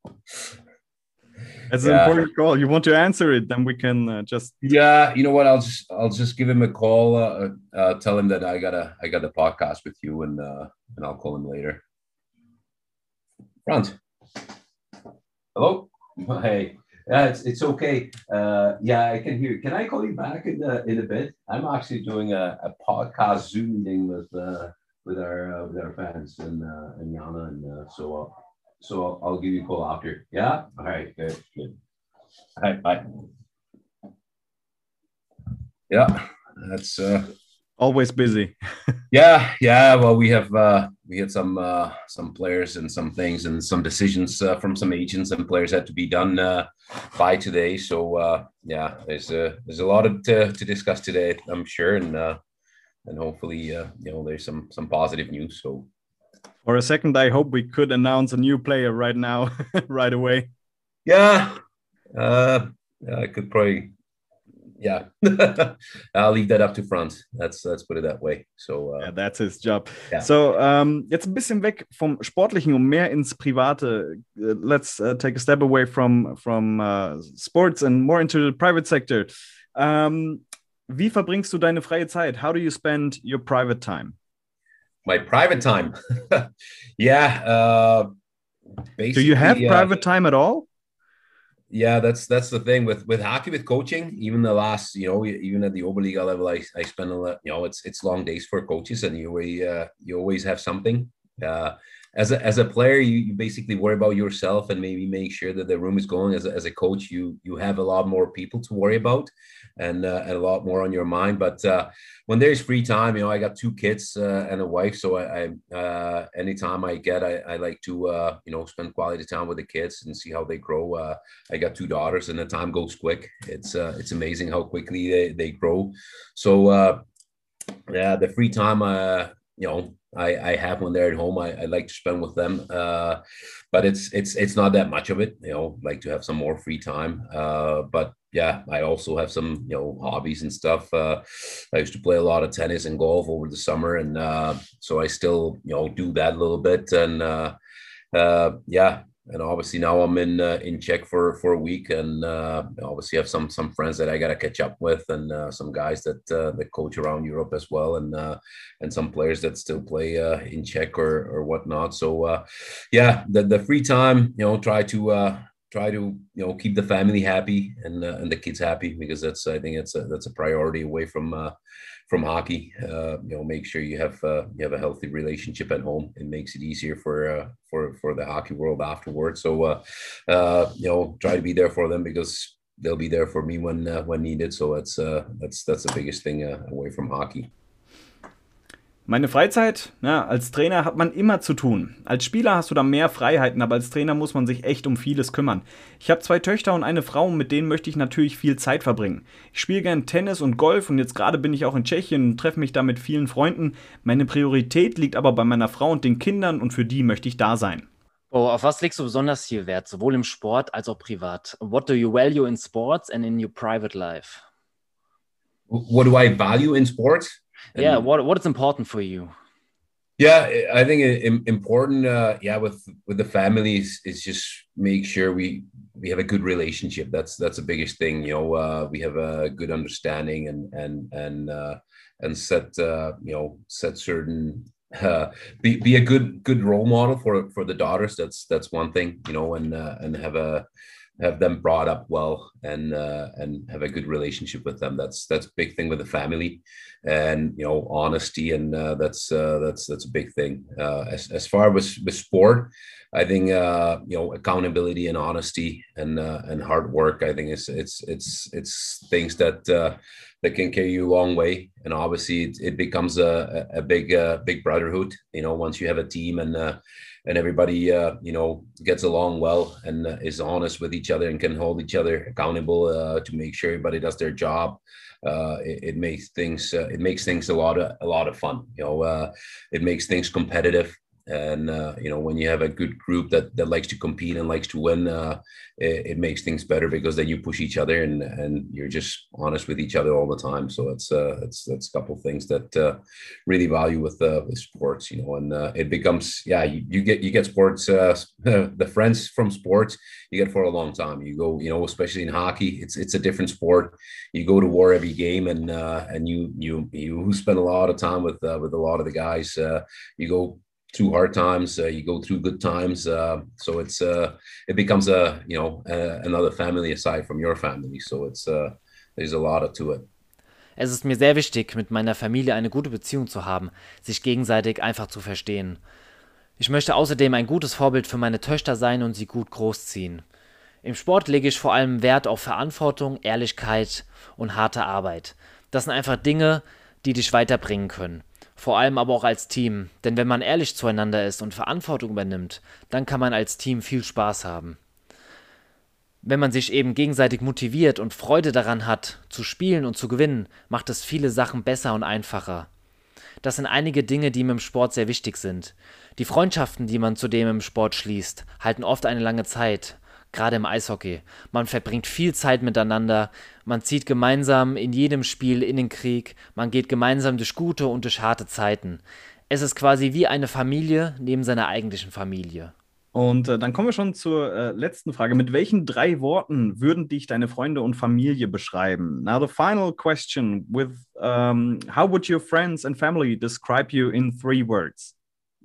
That's an important call. You want to answer it, then we can uh, just.
Yeah, you know what? I'll just I'll just give him a call. Uh, uh, tell him that I got a I got a podcast with you, and uh, and I'll call him later. Franz, hello. Hey, yeah, it's it's okay. Uh, yeah, I can hear. Can I call you back in a, in a bit? I'm actually doing a, a podcast Zoom meeting with uh, with our uh, with our fans and uh, and Jana, and uh, so. Uh, So I'll, I'll give you a call after. Yeah? All right, good, good. All right, bye. Yeah, that's uh
always busy.
yeah, yeah. Well, we have uh we had some uh some players and some things and some decisions uh, from some agents and players had to be done uh by today. So uh yeah, there's a there's a lot of to, to discuss today, I'm sure, and uh and hopefully uh you know there's some some positive news. So
for a second, I hope we could announce a new player right now, right away.
Yeah, uh, I could probably. Yeah, I'll leave that up to Franz. Let's let's put it that way. So uh,
yeah, that's his job.
Yeah.
So um, jetzt ein bisschen weg vom Sportlichen und mehr ins Private. Uh, let's uh, take a step away from from uh, sports and more into the private sector. Um, wie verbringst du deine freie Zeit? How do you spend your private time?
My private time, yeah. Uh,
do you have uh, private time at all?
Yeah, that's that's the thing with with hockey, with coaching. Even the last, you know, even at the Oberliga level, I I spend a lot. You know, it's it's long days for coaches, and you uh, you always have something. Uh, as a as a player, you, you basically worry about yourself and maybe make sure that the room is going. As a, as a coach, you you have a lot more people to worry about, and uh, and a lot more on your mind. But uh, when there's free time, you know, I got two kids uh, and a wife, so I, I uh, anytime I get, I, I like to uh, you know spend quality time with the kids and see how they grow. Uh, I got two daughters, and the time goes quick. It's uh, it's amazing how quickly they, they grow. So uh, yeah, the free time, uh, you know. I, I have when they're at home. I, I like to spend with them, uh, but it's it's it's not that much of it. You know, like to have some more free time. Uh, but yeah, I also have some you know hobbies and stuff. Uh, I used to play a lot of tennis and golf over the summer, and uh, so I still you know do that a little bit. And uh, uh, yeah, and obviously now I'm in uh, in Czech for for a week, and uh, obviously have some some friends that I got to catch up with, and uh, some guys that uh, that coach around Europe as well, and uh, and some players that still play uh, in Czech or or whatnot. So uh, yeah, the the free time, you know, try to uh, try to you know keep the family happy and uh, and the kids happy, because that's I think it's a, that's a priority away from. Uh, from hockey. Uh, you know, make sure you have uh, you have a healthy relationship at home. It makes it easier for uh, for for the hockey world afterwards. So uh, uh, you know, try to be there for them, because they'll be there for me when uh, when needed. So it's uh, that's that's the biggest thing uh, away from hockey.
Meine Freizeit, ja, als Trainer hat man immer zu tun. Als Spieler hast du da mehr Freiheiten, aber als Trainer muss man sich echt um vieles kümmern. Ich habe zwei Töchter und eine Frau, mit denen möchte ich natürlich viel Zeit verbringen. Ich spiele gern Tennis und Golf und jetzt gerade bin ich auch in Tschechien und treffe mich da mit vielen Freunden. Meine Priorität liegt aber bei meiner Frau und den Kindern und für die möchte ich da sein.
Oh, auf was legst du besonders viel Wert, sowohl im Sport als auch privat? What do you value in sports and in your private life?
What do I value in sports?
Yeah, what what is important for you?
Yeah, I think it, important. Uh, yeah, with with the families is just make sure we we have a good relationship. That's that's the biggest thing. You know, uh, we have a good understanding and and and uh, and set uh, you know set certain uh, be be a good good role model for for the daughters. That's that's one thing. You know, and uh, and have a have them brought up well and uh, and have a good relationship with them. That's that's a big thing with the family, and you know honesty, and uh, that's uh, that's that's a big thing. Uh, as as far as with sport, I think uh, you know accountability and honesty and uh, and hard work. I think it's it's it's it's things that uh, that can carry you a long way. And obviously, it, it becomes a a big uh, big brotherhood. You know, once you have a team and uh, and everybody, uh, you know, gets along well and uh, is honest with each other and can hold each other accountable uh, to make sure everybody does their job. Uh, it, it makes things uh, it makes things a lot of a lot of fun. You know, uh, it makes things competitive. And, uh, you know, when you have a good group that, that likes to compete and likes to win, uh, it, it makes things better, because then you push each other and, and you're just honest with each other all the time. So it's, uh, it's, that's a couple of things that uh, really value with, uh, with sports, you know, and uh, it becomes, yeah, you, you get, you get sports, uh, the friends from sports you get for a long time. You go, you know, especially in hockey, it's, it's a different sport. You go to war every game, and, uh, and you, you, you spend a lot of time with, uh, with a lot of the guys. Uh, you go through hard times, uh, you go through good times, uh, so it's uh, it becomes a you know a, another family aside from your family. So it's uh, there's a lot to it.
Es ist mir sehr wichtig, mit meiner Familie eine gute Beziehung zu haben, sich gegenseitig einfach zu verstehen. Ich möchte außerdem ein gutes Vorbild für meine Töchter sein und sie gut großziehen. Im Sport lege ich vor allem Wert auf Verantwortung, Ehrlichkeit und harte Arbeit. Das sind einfach Dinge, die dich weiterbringen können. Vor allem aber auch als Team, denn wenn man ehrlich zueinander ist und Verantwortung übernimmt, dann kann man als Team viel Spaß haben. Wenn man sich eben gegenseitig motiviert und Freude daran hat, zu spielen und zu gewinnen, macht es viele Sachen besser und einfacher. Das sind einige Dinge, die mir im Sport sehr wichtig sind. Die Freundschaften, die man zudem im Sport schließt, halten oft eine lange Zeit. Gerade im Eishockey. Man verbringt viel Zeit miteinander, man zieht gemeinsam in jedem Spiel in den Krieg, man geht gemeinsam durch gute und durch harte Zeiten. Es ist quasi wie eine Familie neben seiner eigentlichen Familie.
Und äh, dann kommen wir schon zur äh, letzten Frage. Mit welchen drei Worten würden dich deine Freunde und Familie beschreiben? Now the final question with um, how would your friends and family describe you in three words?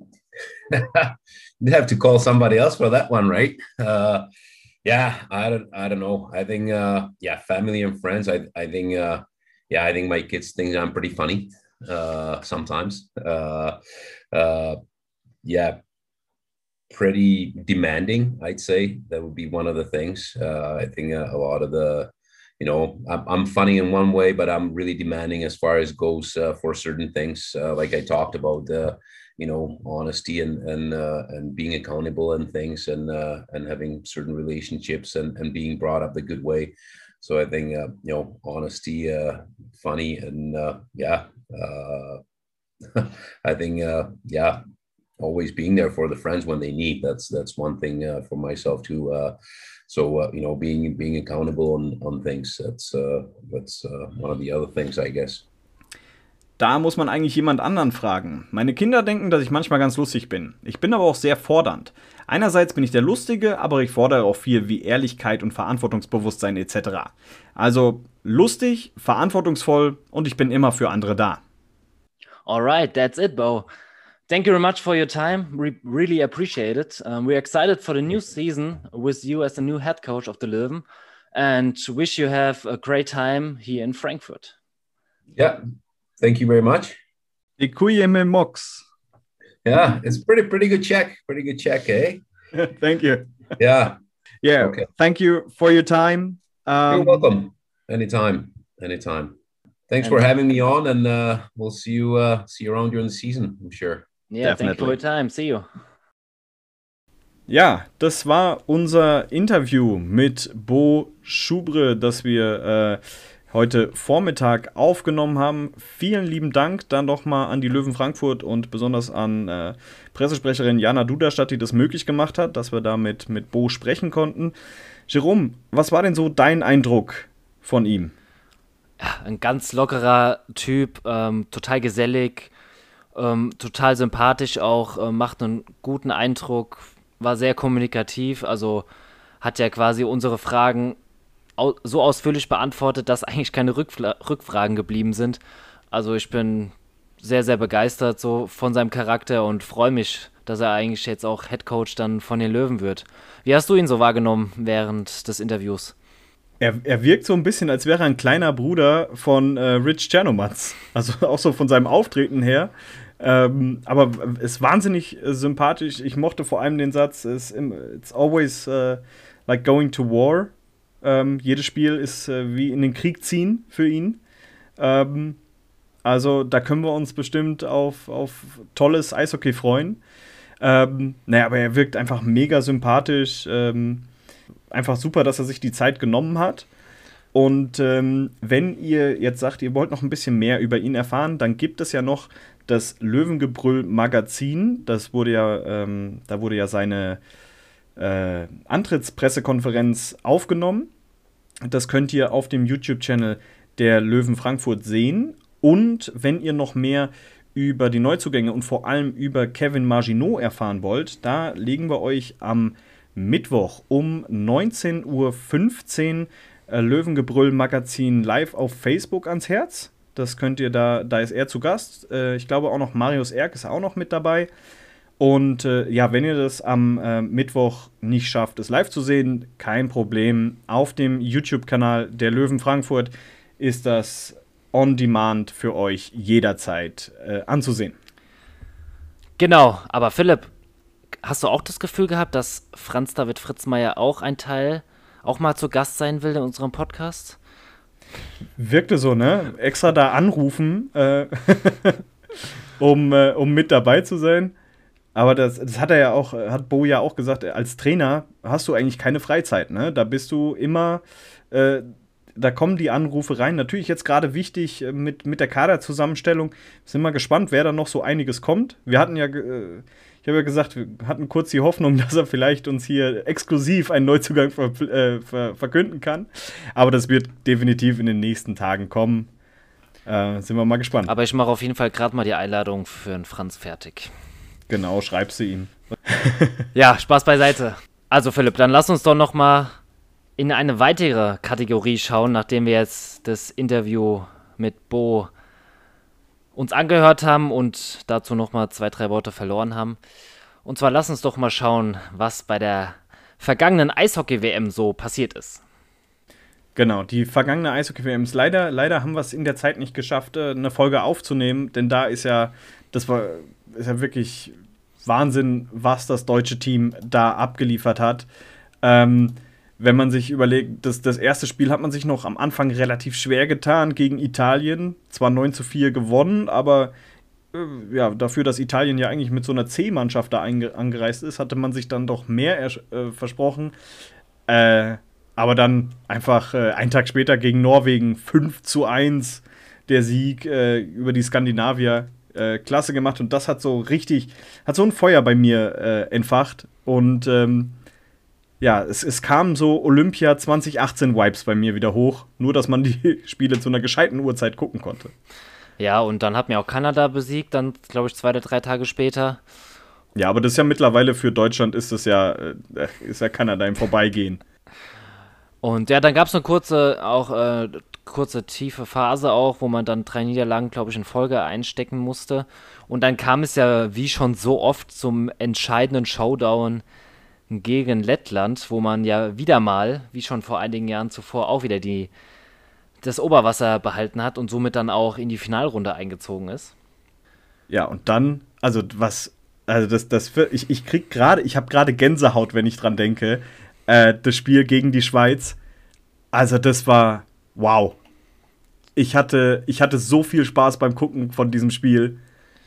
You have to call somebody else for that one, right? Uh, Yeah, I don't, I don't know. I think, uh, yeah, family and friends. I, I think, uh, yeah, I think my kids think I'm pretty funny uh, sometimes. Uh, uh, yeah, pretty demanding, I'd say. That would be one of the things. Uh, I think uh, a lot of the, you know, I'm, I'm funny in one way, but I'm really demanding as far as goes uh, for certain things. Uh, like I talked about, uh, you know, honesty and and uh, and being accountable and things, and uh, and having certain relationships and, and being brought up the good way. So I think uh, you know, honesty, uh, funny, and uh, yeah, uh, I think, uh, yeah, always being there for the friends when they need. That's that's one thing uh, for myself too. Uh, so uh, you know, being being accountable on on things. That's uh, that's uh, one of the other things, I guess.
Da muss man eigentlich jemand anderen fragen. Meine Kinder denken, dass ich manchmal ganz lustig bin. Ich bin aber auch sehr fordernd. Einerseits bin ich der Lustige, aber ich fordere auch viel wie Ehrlichkeit und Verantwortungsbewusstsein et cetera. Also lustig, verantwortungsvoll und ich bin immer für andere da.
Alright, that's it, Bo. Thank you very much for your time. We really appreciate it. Um, we're excited for the new season with you as the new head coach of the Löwen and wish you have a great time here in Frankfurt.
Yeah, thank you very much.
Dziękujemy Mox.
Yeah, it's pretty pretty good check. Pretty good check, eh?
Thank you.
Yeah.
Yeah.
Okay.
Thank you for your time. Um,
You're welcome. Anytime. Anytime. Thanks for having me on, and uh, we'll see you uh, see you around during the season, I'm sure.
Yeah,
Definitely.
thank you for your time. See you.
Ja, das war unser Interview mit Bo Schubre, das wir äh, heute Vormittag aufgenommen haben. Vielen lieben Dank dann doch mal an die Löwen Frankfurt und besonders an äh, Pressesprecherin Jana Duderstadt, die das möglich gemacht hat, dass wir da mit, mit Bo sprechen konnten. Jerome, was war denn so dein Eindruck von ihm?
Ja, ein ganz lockerer Typ, ähm, total gesellig, ähm, total sympathisch auch, äh, macht einen guten Eindruck, war sehr kommunikativ, also hat ja quasi unsere Fragen au- so ausführlich beantwortet, dass eigentlich keine Rückfla- Rückfragen geblieben sind. Also ich bin sehr, sehr begeistert so von seinem Charakter und freue mich, dass er eigentlich jetzt auch Headcoach dann von den Löwen wird. Wie hast du ihn so wahrgenommen während des Interviews?
Er, er wirkt so ein bisschen, als wäre er ein kleiner Bruder von äh, Rich Czernomaz. Also auch so von seinem Auftreten her. Ähm, aber ist wahnsinnig äh, sympathisch. Ich mochte vor allem den Satz, it's, it's always uh, like going to war. Ähm, jedes Spiel ist äh, wie in den Krieg ziehen für ihn. Ähm, also da können wir uns bestimmt auf, auf tolles Eishockey freuen. Ähm, naja, aber er wirkt einfach mega sympathisch. Ähm, Einfach super, dass er sich die Zeit genommen hat. Und ähm, wenn ihr jetzt sagt, ihr wollt noch ein bisschen mehr über ihn erfahren, dann gibt es ja noch das Löwengebrüll-Magazin. Das wurde ja, ähm, da wurde ja seine äh, Antrittspressekonferenz aufgenommen. Das könnt ihr auf dem YouTube-Channel der Löwen Frankfurt sehen. Und wenn ihr noch mehr über die Neuzugänge und vor allem über Kevin Marginot erfahren wollt, da legen wir euch am Mittwoch um neunzehn Uhr fünfzehn äh, Löwengebrüll-Magazin live auf Facebook ans Herz. Das könnt ihr da, da ist er zu Gast. Äh, ich glaube auch noch Marius Erk ist auch noch mit dabei. Und äh, ja, wenn ihr das am äh, Mittwoch nicht schafft, es live zu sehen, kein Problem. Auf dem YouTube-Kanal der Löwen Frankfurt ist das on demand für euch jederzeit äh, anzusehen.
Genau, aber Philipp, hast du auch das Gefühl gehabt, dass Franz David Fritzmeier auch ein Teil, auch mal zu Gast sein will in unserem Podcast?
Wirkte so, ne? Extra da anrufen, äh, um, äh, um mit dabei zu sein. Aber das, das hat er ja auch, hat Bo ja auch gesagt, als Trainer hast du eigentlich keine Freizeit, ne? Da bist du immer, äh, da kommen die Anrufe rein. Natürlich jetzt gerade wichtig mit, mit der Kaderzusammenstellung. Sind wir gespannt, wer da noch so einiges kommt. Wir hatten ja, äh, ich habe ja gesagt, wir hatten kurz die Hoffnung, dass er vielleicht uns hier exklusiv einen Neuzugang ver, äh, ver, verkünden kann. Aber das wird definitiv in den nächsten Tagen kommen. Äh, sind wir mal gespannt.
Aber ich mache auf jeden Fall gerade mal die Einladung für den Franz fertig.
Genau, schreibst du ihm.
Ja, Spaß beiseite. Also Philipp, dann lass uns doch noch mal in eine weitere Kategorie schauen, nachdem wir jetzt das Interview mit Bo uns angehört haben und dazu noch mal zwei, drei Worte verloren haben. Und zwar lass uns doch mal schauen, was bei der vergangenen Eishockey-W M so passiert ist.
Genau, die vergangene Eishockey-W M ist leider, leider haben wir es in der Zeit nicht geschafft, eine Folge aufzunehmen, denn da ist ja, das war, ist ja wirklich Wahnsinn, was das deutsche Team da abgeliefert hat. Ähm, wenn man sich überlegt, das, das erste Spiel hat man sich noch am Anfang relativ schwer getan gegen Italien. Zwar neun zu vier gewonnen, aber äh, ja, dafür, dass Italien ja eigentlich mit so einer C-Mannschaft da einge- angereist ist, hatte man sich dann doch mehr ersch- äh, versprochen. Äh, aber dann einfach äh, einen Tag später gegen Norwegen fünf zu eins der Sieg äh, über die Skandinavier. äh, klasse gemacht und das hat so richtig, hat so ein Feuer bei mir äh, entfacht und ähm, ja, es, es kamen so Olympia zwanzig achtzehn Vibes bei mir wieder hoch, nur dass man die Spiele zu einer gescheiten Uhrzeit gucken konnte.
Ja, und dann hat mir auch Kanada besiegt, dann glaube ich zwei oder drei Tage später.
Ja, aber das ist ja mittlerweile für Deutschland ist es ja, äh, ist ja Kanada im Vorbeigehen.
Und ja, dann gab es eine kurze, auch äh, kurze tiefe Phase auch, wo man dann drei Niederlagen, glaube ich, in Folge einstecken musste. Und dann kam es ja, wie schon so oft, zum entscheidenden Showdown gegen Lettland, wo man ja wieder mal, wie schon vor einigen Jahren zuvor, auch wieder die, das Oberwasser behalten hat und somit dann auch in die Finalrunde eingezogen ist.
Ja, und dann, also was, also das, das, ich, ich krieg gerade, ich habe gerade Gänsehaut, wenn ich dran denke, äh, das Spiel gegen die Schweiz. Also das war, wow. Ich hatte, ich hatte so viel Spaß beim Gucken von diesem Spiel.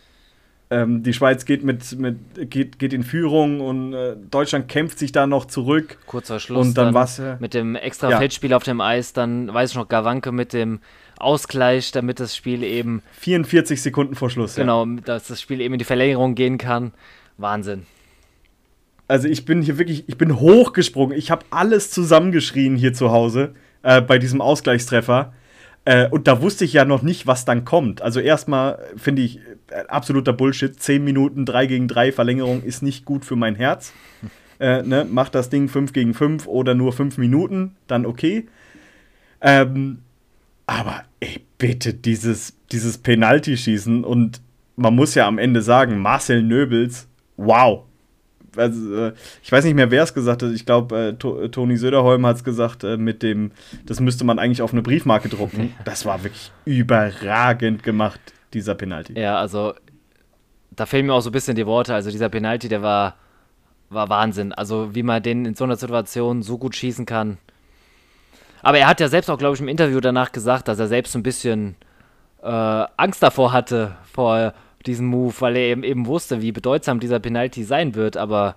Ähm, die Schweiz geht mit, mit geht, geht in Führung und äh, Deutschland kämpft sich da noch zurück.
Kurzer Schluss
und dann,
dann
war's, äh,
mit dem extra
ja.
Feldspiel auf dem Eis, dann weiß ich noch, Gawanke mit dem Ausgleich, damit das Spiel eben
vierundvierzig Sekunden vor Schluss.
Genau,
ja.
dass das Spiel eben in die Verlängerung gehen kann. Wahnsinn.
Also ich bin hier wirklich, ich bin hochgesprungen. Ich habe alles zusammengeschrien hier zu Hause äh, bei diesem Ausgleichstreffer. Äh, und da wusste ich ja noch nicht, was dann kommt. Also erstmal finde ich äh, absoluter Bullshit. Zehn Minuten, drei gegen drei Verlängerung ist nicht gut für mein Herz. Äh, ne? Macht das Ding fünf gegen fünf oder nur fünf Minuten, dann okay. Ähm, aber ey, bitte, dieses, dieses Penalty-Schießen und man muss ja am Ende sagen, Marcel Nöbels, wow. Also, äh, ich weiß nicht mehr, wer es gesagt hat. Ich glaube, äh, to- Toni Söderholm hat es gesagt, äh, mit dem, das müsste man eigentlich auf eine Briefmarke drucken. Das war wirklich überragend gemacht, dieser Penalty.
Ja, also da fehlen mir auch so ein bisschen die Worte. Also dieser Penalty, der war, war Wahnsinn. Also wie man den in so einer Situation so gut schießen kann. Aber er hat ja selbst auch, glaube ich, im Interview danach gesagt, dass er selbst ein bisschen äh, Angst davor hatte, vor diesen Move, weil er eben, eben wusste, wie bedeutsam dieser Penalty sein wird, aber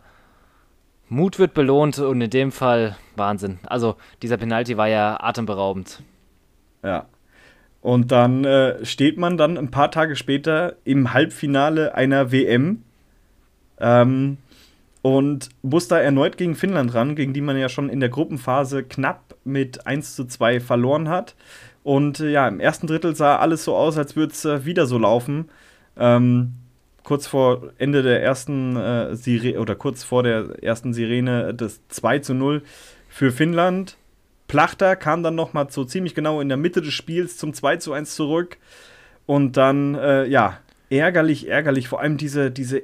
Mut wird belohnt und in dem Fall Wahnsinn. Also dieser Penalty war ja atemberaubend.
Ja. Und dann äh, steht man dann ein paar Tage später im Halbfinale einer W M ähm, und muss da erneut gegen Finnland ran, gegen die man ja schon in der Gruppenphase knapp mit eins zu zwei verloren hat. Und äh, ja, im ersten Drittel sah alles so aus, als würde es äh, wieder so laufen. Ähm, kurz vor Ende der ersten äh, Sirene oder kurz vor der ersten Sirene das zwei zu null für Finnland. Plachter kam dann noch mal so ziemlich genau in der Mitte des Spiels zum zwei zu eins zurück und dann, äh, ja, ärgerlich, ärgerlich, vor allem diese, diese,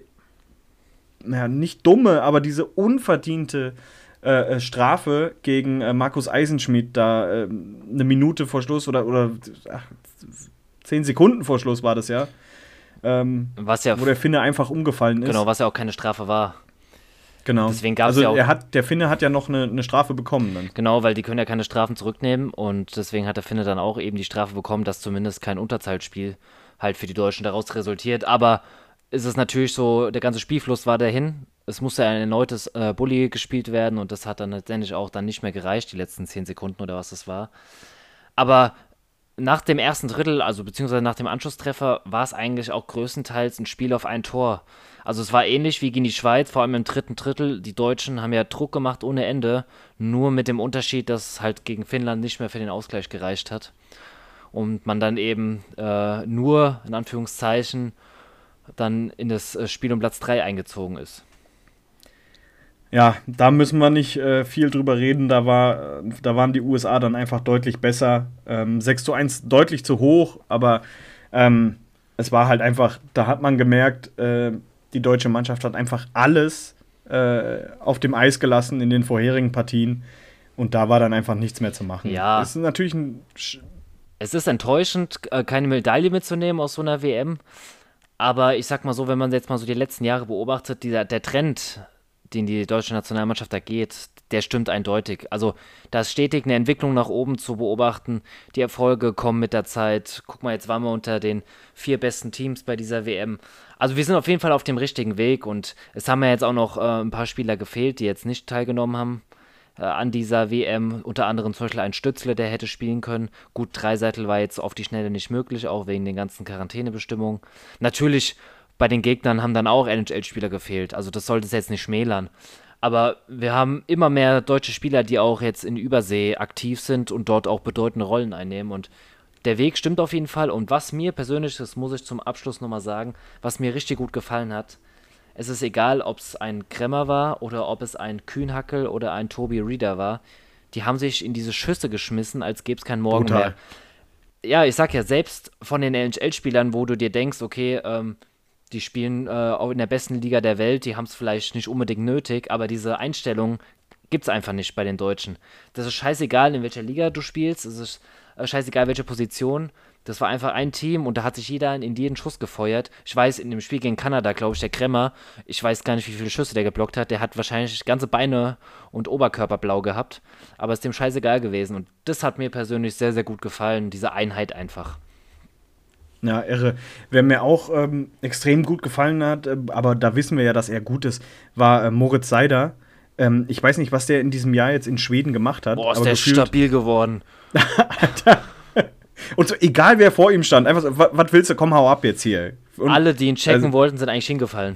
ja, nicht dumme, aber diese unverdiente äh, Strafe gegen äh, Markus Eisenschmidt, da äh, eine Minute vor Schluss oder, oder ach, zehn Sekunden vor Schluss war das ja. Ähm,
was ja
wo der Finne einfach umgefallen ist.
Genau, was ja auch keine Strafe war.
Genau.
Deswegen gab's
also
ja auch
er hat, der Finne hat ja noch eine, eine Strafe bekommen dann.
Genau, weil die können ja keine Strafen zurücknehmen und deswegen hat der Finne dann auch eben die Strafe bekommen, dass zumindest kein Unterzahlspiel halt für die Deutschen daraus resultiert. Aber ist es natürlich so, der ganze Spielfluss war dahin. Es musste ein erneutes äh, Bully gespielt werden und das hat dann letztendlich auch dann nicht mehr gereicht, die letzten zehn Sekunden oder was das war. Aber nach dem ersten Drittel, also beziehungsweise nach dem Anschlusstreffer, war es eigentlich auch größtenteils ein Spiel auf ein Tor. Also es war ähnlich wie gegen die Schweiz, vor allem im dritten Drittel. Die Deutschen haben ja Druck gemacht ohne Ende, nur mit dem Unterschied, dass es halt gegen Finnland nicht mehr für den Ausgleich gereicht hat. Und man dann eben äh, nur, in Anführungszeichen, dann in das Spiel um Platz drei eingezogen ist.
Ja, da müssen wir nicht äh, viel drüber reden. Da, war, da waren die U S A dann einfach deutlich besser. Ähm, sechs zu eins deutlich zu hoch, aber ähm, es war halt einfach, da hat man gemerkt, äh, die deutsche Mannschaft hat einfach alles äh, auf dem Eis gelassen in den vorherigen Partien und da war dann einfach nichts mehr zu machen.
Ja.
Es ist natürlich ein Sch-
Es ist enttäuschend, keine Medaille mitzunehmen aus so einer W M, aber ich sag mal so, wenn man jetzt mal so die letzten Jahre beobachtet, dieser, der Trend, den die deutsche Nationalmannschaft da geht, der stimmt eindeutig. Also da ist stetig eine Entwicklung nach oben zu beobachten. Die Erfolge kommen mit der Zeit. Guck mal, jetzt waren wir unter den vier besten Teams bei dieser W M. Also wir sind auf jeden Fall auf dem richtigen Weg und es haben ja jetzt auch noch äh, ein paar Spieler gefehlt, die jetzt nicht teilgenommen haben äh, an dieser W M, unter anderem zum Beispiel ein Stützle, der hätte spielen können. Gut, Dreiseitel war jetzt auf die Schnelle nicht möglich, auch wegen den ganzen Quarantänebestimmungen. Natürlich, bei den Gegnern haben dann auch N H L-Spieler gefehlt, also das sollte es jetzt nicht schmälern. Aber wir haben immer mehr deutsche Spieler, die auch jetzt in Übersee aktiv sind und dort auch bedeutende Rollen einnehmen. Und der Weg stimmt auf jeden Fall. Und was mir persönlich, das muss ich zum Abschluss nochmal sagen, was mir richtig gut gefallen hat, es ist egal, ob es ein Kremmer war oder ob es ein Kühnhackel oder ein Tobi Rieder war. Die haben sich in diese Schüsse geschmissen, als gäbe es keinen Morgen
Brutal.
mehr. Ja, ich sag ja, selbst von den N H L-Spielern, wo du dir denkst, okay, ähm, die spielen äh, auch in der besten Liga der Welt, die haben es vielleicht nicht unbedingt nötig, aber diese Einstellung gibt es einfach nicht bei den Deutschen. Das ist scheißegal, in welcher Liga du spielst, es ist äh, scheißegal, welche Position. Das war einfach ein Team und da hat sich jeder in jeden Schuss gefeuert. Ich weiß, in dem Spiel gegen Kanada, glaube ich, der Kremmer, ich weiß gar nicht, wie viele Schüsse der geblockt hat, der hat wahrscheinlich ganze Beine und Oberkörper blau gehabt, aber ist dem scheißegal gewesen und das hat mir persönlich sehr, sehr gut gefallen, diese Einheit einfach.
Ja, irre. Wer mir auch ähm, extrem gut gefallen hat, äh, aber da wissen wir ja, dass er gut ist, war äh, Moritz Seider. Ähm, ich weiß nicht, was der in diesem Jahr jetzt in Schweden gemacht hat.
Boah, ist
aber
der
gefühlt,
stabil geworden.
Alter. Und so, egal wer vor ihm stand, einfach so, was willst du, komm, hau ab jetzt hier. Und,
alle, die ihn checken
also,
wollten, sind eigentlich hingefallen.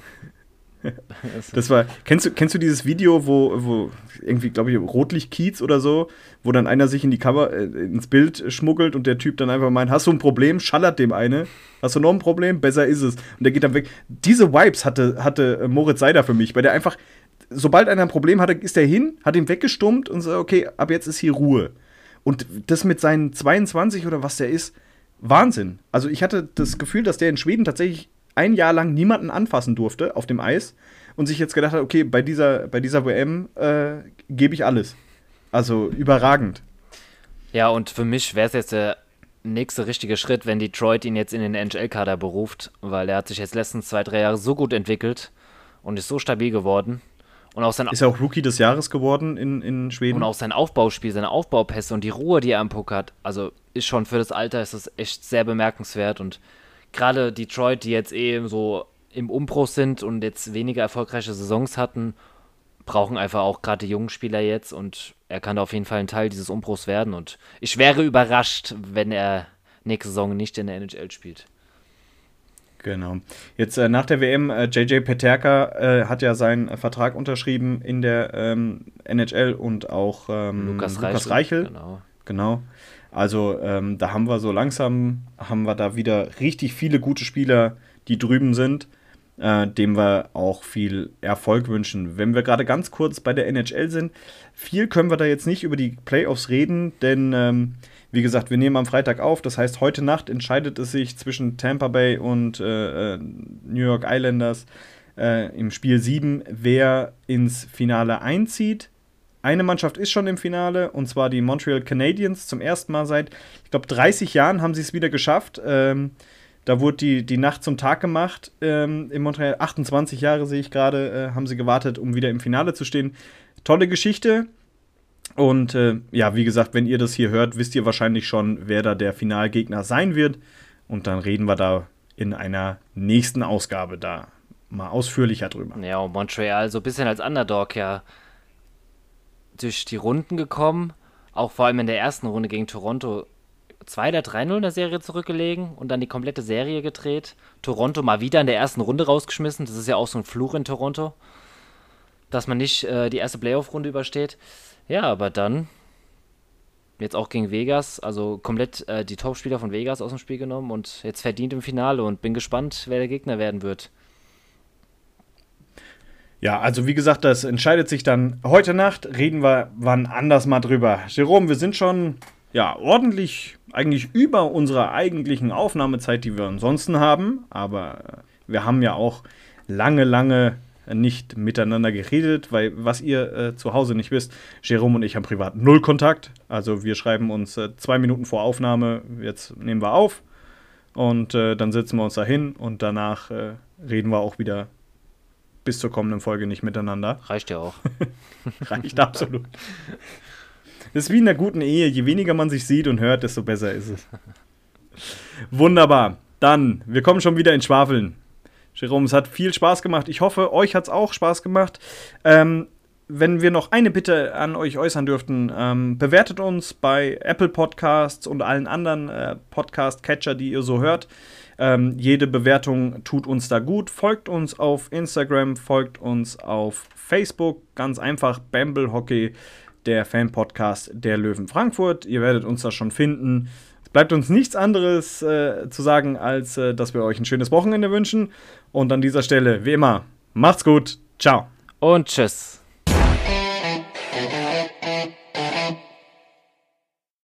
Das war, kennst du, kennst du dieses Video, wo, wo irgendwie, glaube ich, Rotlicht-Kiez oder so, wo dann einer sich in die Cover, äh, ins Bild schmuggelt und der Typ dann einfach meint, hast du ein Problem? Schallert dem eine. Hast du noch ein Problem? Besser ist es. Und der geht dann weg. Diese Vibes hatte, hatte Moritz Seider für mich, weil der einfach, sobald einer ein Problem hatte, ist der hin, hat ihn weggestummt und so, okay, ab jetzt ist hier Ruhe. Und das mit seinen zweiundzwanzig oder was der ist, Wahnsinn. Also ich hatte das Gefühl, dass der in Schweden tatsächlich ein Jahr lang niemanden anfassen durfte auf dem Eis und sich jetzt gedacht hat, okay, bei dieser, bei dieser W M äh, gebe ich alles. Also überragend.
Ja, und für mich wäre es jetzt der nächste richtige Schritt, wenn Detroit ihn jetzt in den N H L-Kader beruft, weil er hat sich jetzt letzten zwei, drei Jahre so gut entwickelt und ist so stabil geworden. Und auch sein
ist er auch Rookie des Jahres geworden in, in Schweden.
Und auch sein Aufbauspiel, seine Aufbaupässe und die Ruhe, die er am Puck hat, also ist schon für das Alter ist das echt sehr bemerkenswert und gerade Detroit, die jetzt eh so im Umbruch sind und jetzt weniger erfolgreiche Saisons hatten, brauchen einfach auch gerade die jungen Spieler jetzt und er kann da auf jeden Fall ein Teil dieses Umbruchs werden und ich wäre überrascht, wenn er nächste Saison nicht in der N H L spielt.
Genau. Jetzt äh, nach der W M, äh, J J Peterka äh, hat ja seinen äh, Vertrag unterschrieben in der ähm, N H L und auch ähm,
Lukas
Lukas
Reichel.
Reichel.
Genau.
Genau. Also ähm, da haben wir so langsam, haben wir da wieder richtig viele gute Spieler, die drüben sind, äh, dem wir auch viel Erfolg wünschen. Wenn wir gerade ganz kurz bei der N H L sind, viel können wir da jetzt nicht über die Playoffs reden, denn ähm, wie gesagt, wir nehmen am Freitag auf, das heißt, heute Nacht entscheidet es sich zwischen Tampa Bay und äh, New York Islanders äh, im Spiel sieben, wer ins Finale einzieht. Eine Mannschaft ist schon im Finale, und zwar die Montreal Canadiens. Zum ersten Mal seit, ich glaube, dreißig Jahren haben sie es wieder geschafft. Ähm, da wurde die, die Nacht zum Tag gemacht. Ähm, in Montreal, achtundzwanzig Jahre sehe ich gerade, äh, haben sie gewartet, um wieder im Finale zu stehen. Tolle Geschichte. Und äh, ja, wie gesagt, wenn ihr das hier hört, wisst ihr wahrscheinlich schon, wer da der Finalgegner sein wird. Und dann reden wir da in einer nächsten Ausgabe da mal ausführlicher drüber.
Ja, und Montreal so ein bisschen als Underdog ja durch die Runden gekommen, auch vor allem in der ersten Runde gegen Toronto zwei oder drei null in der Serie zurückgelegen und dann die komplette Serie gedreht. Toronto mal wieder in der ersten Runde rausgeschmissen, das ist ja auch so ein Fluch in Toronto, dass man nicht äh, die erste Playoff-Runde übersteht. Ja, aber dann jetzt auch gegen Vegas, also komplett äh, die Top-Spieler von Vegas aus dem Spiel genommen und jetzt verdient im Finale und bin gespannt, wer der Gegner werden wird.
Ja, also wie gesagt, das entscheidet sich dann heute Nacht. Reden wir wann anders mal drüber. Jerome, wir sind schon ja ordentlich eigentlich über unserer eigentlichen Aufnahmezeit, die wir ansonsten haben. Aber wir haben ja auch lange, lange nicht miteinander geredet, weil was ihr äh, zu Hause nicht wisst, Jerome und ich haben privat null Kontakt. Also wir schreiben uns äh, zwei Minuten vor Aufnahme, jetzt nehmen wir auf und äh, dann setzen wir uns da hin und danach äh, reden wir auch wieder bis zur kommenden Folge nicht miteinander.
Reicht ja auch.
Reicht absolut. Das ist wie in einer guten Ehe. Je weniger man sich sieht und hört, desto besser ist es. Wunderbar. Dann, wir kommen schon wieder ins Schwafeln. Jerome, es hat viel Spaß gemacht. Ich hoffe, euch hat es auch Spaß gemacht. Ähm, wenn wir noch eine Bitte an euch äußern dürften, ähm, bewertet uns bei Apple Podcasts und allen anderen äh, Podcast-Catcher, die ihr so hört. Ähm, jede Bewertung tut uns da gut. Folgt uns auf Instagram, folgt uns auf Facebook. Ganz einfach, Bamble Hockey, der Fan-Podcast der Löwen Frankfurt. Ihr werdet uns da schon finden. Es bleibt uns nichts anderes äh, zu sagen, als äh, dass wir euch ein schönes Wochenende wünschen. Und an dieser Stelle, wie immer, macht's gut. Ciao.
Und tschüss.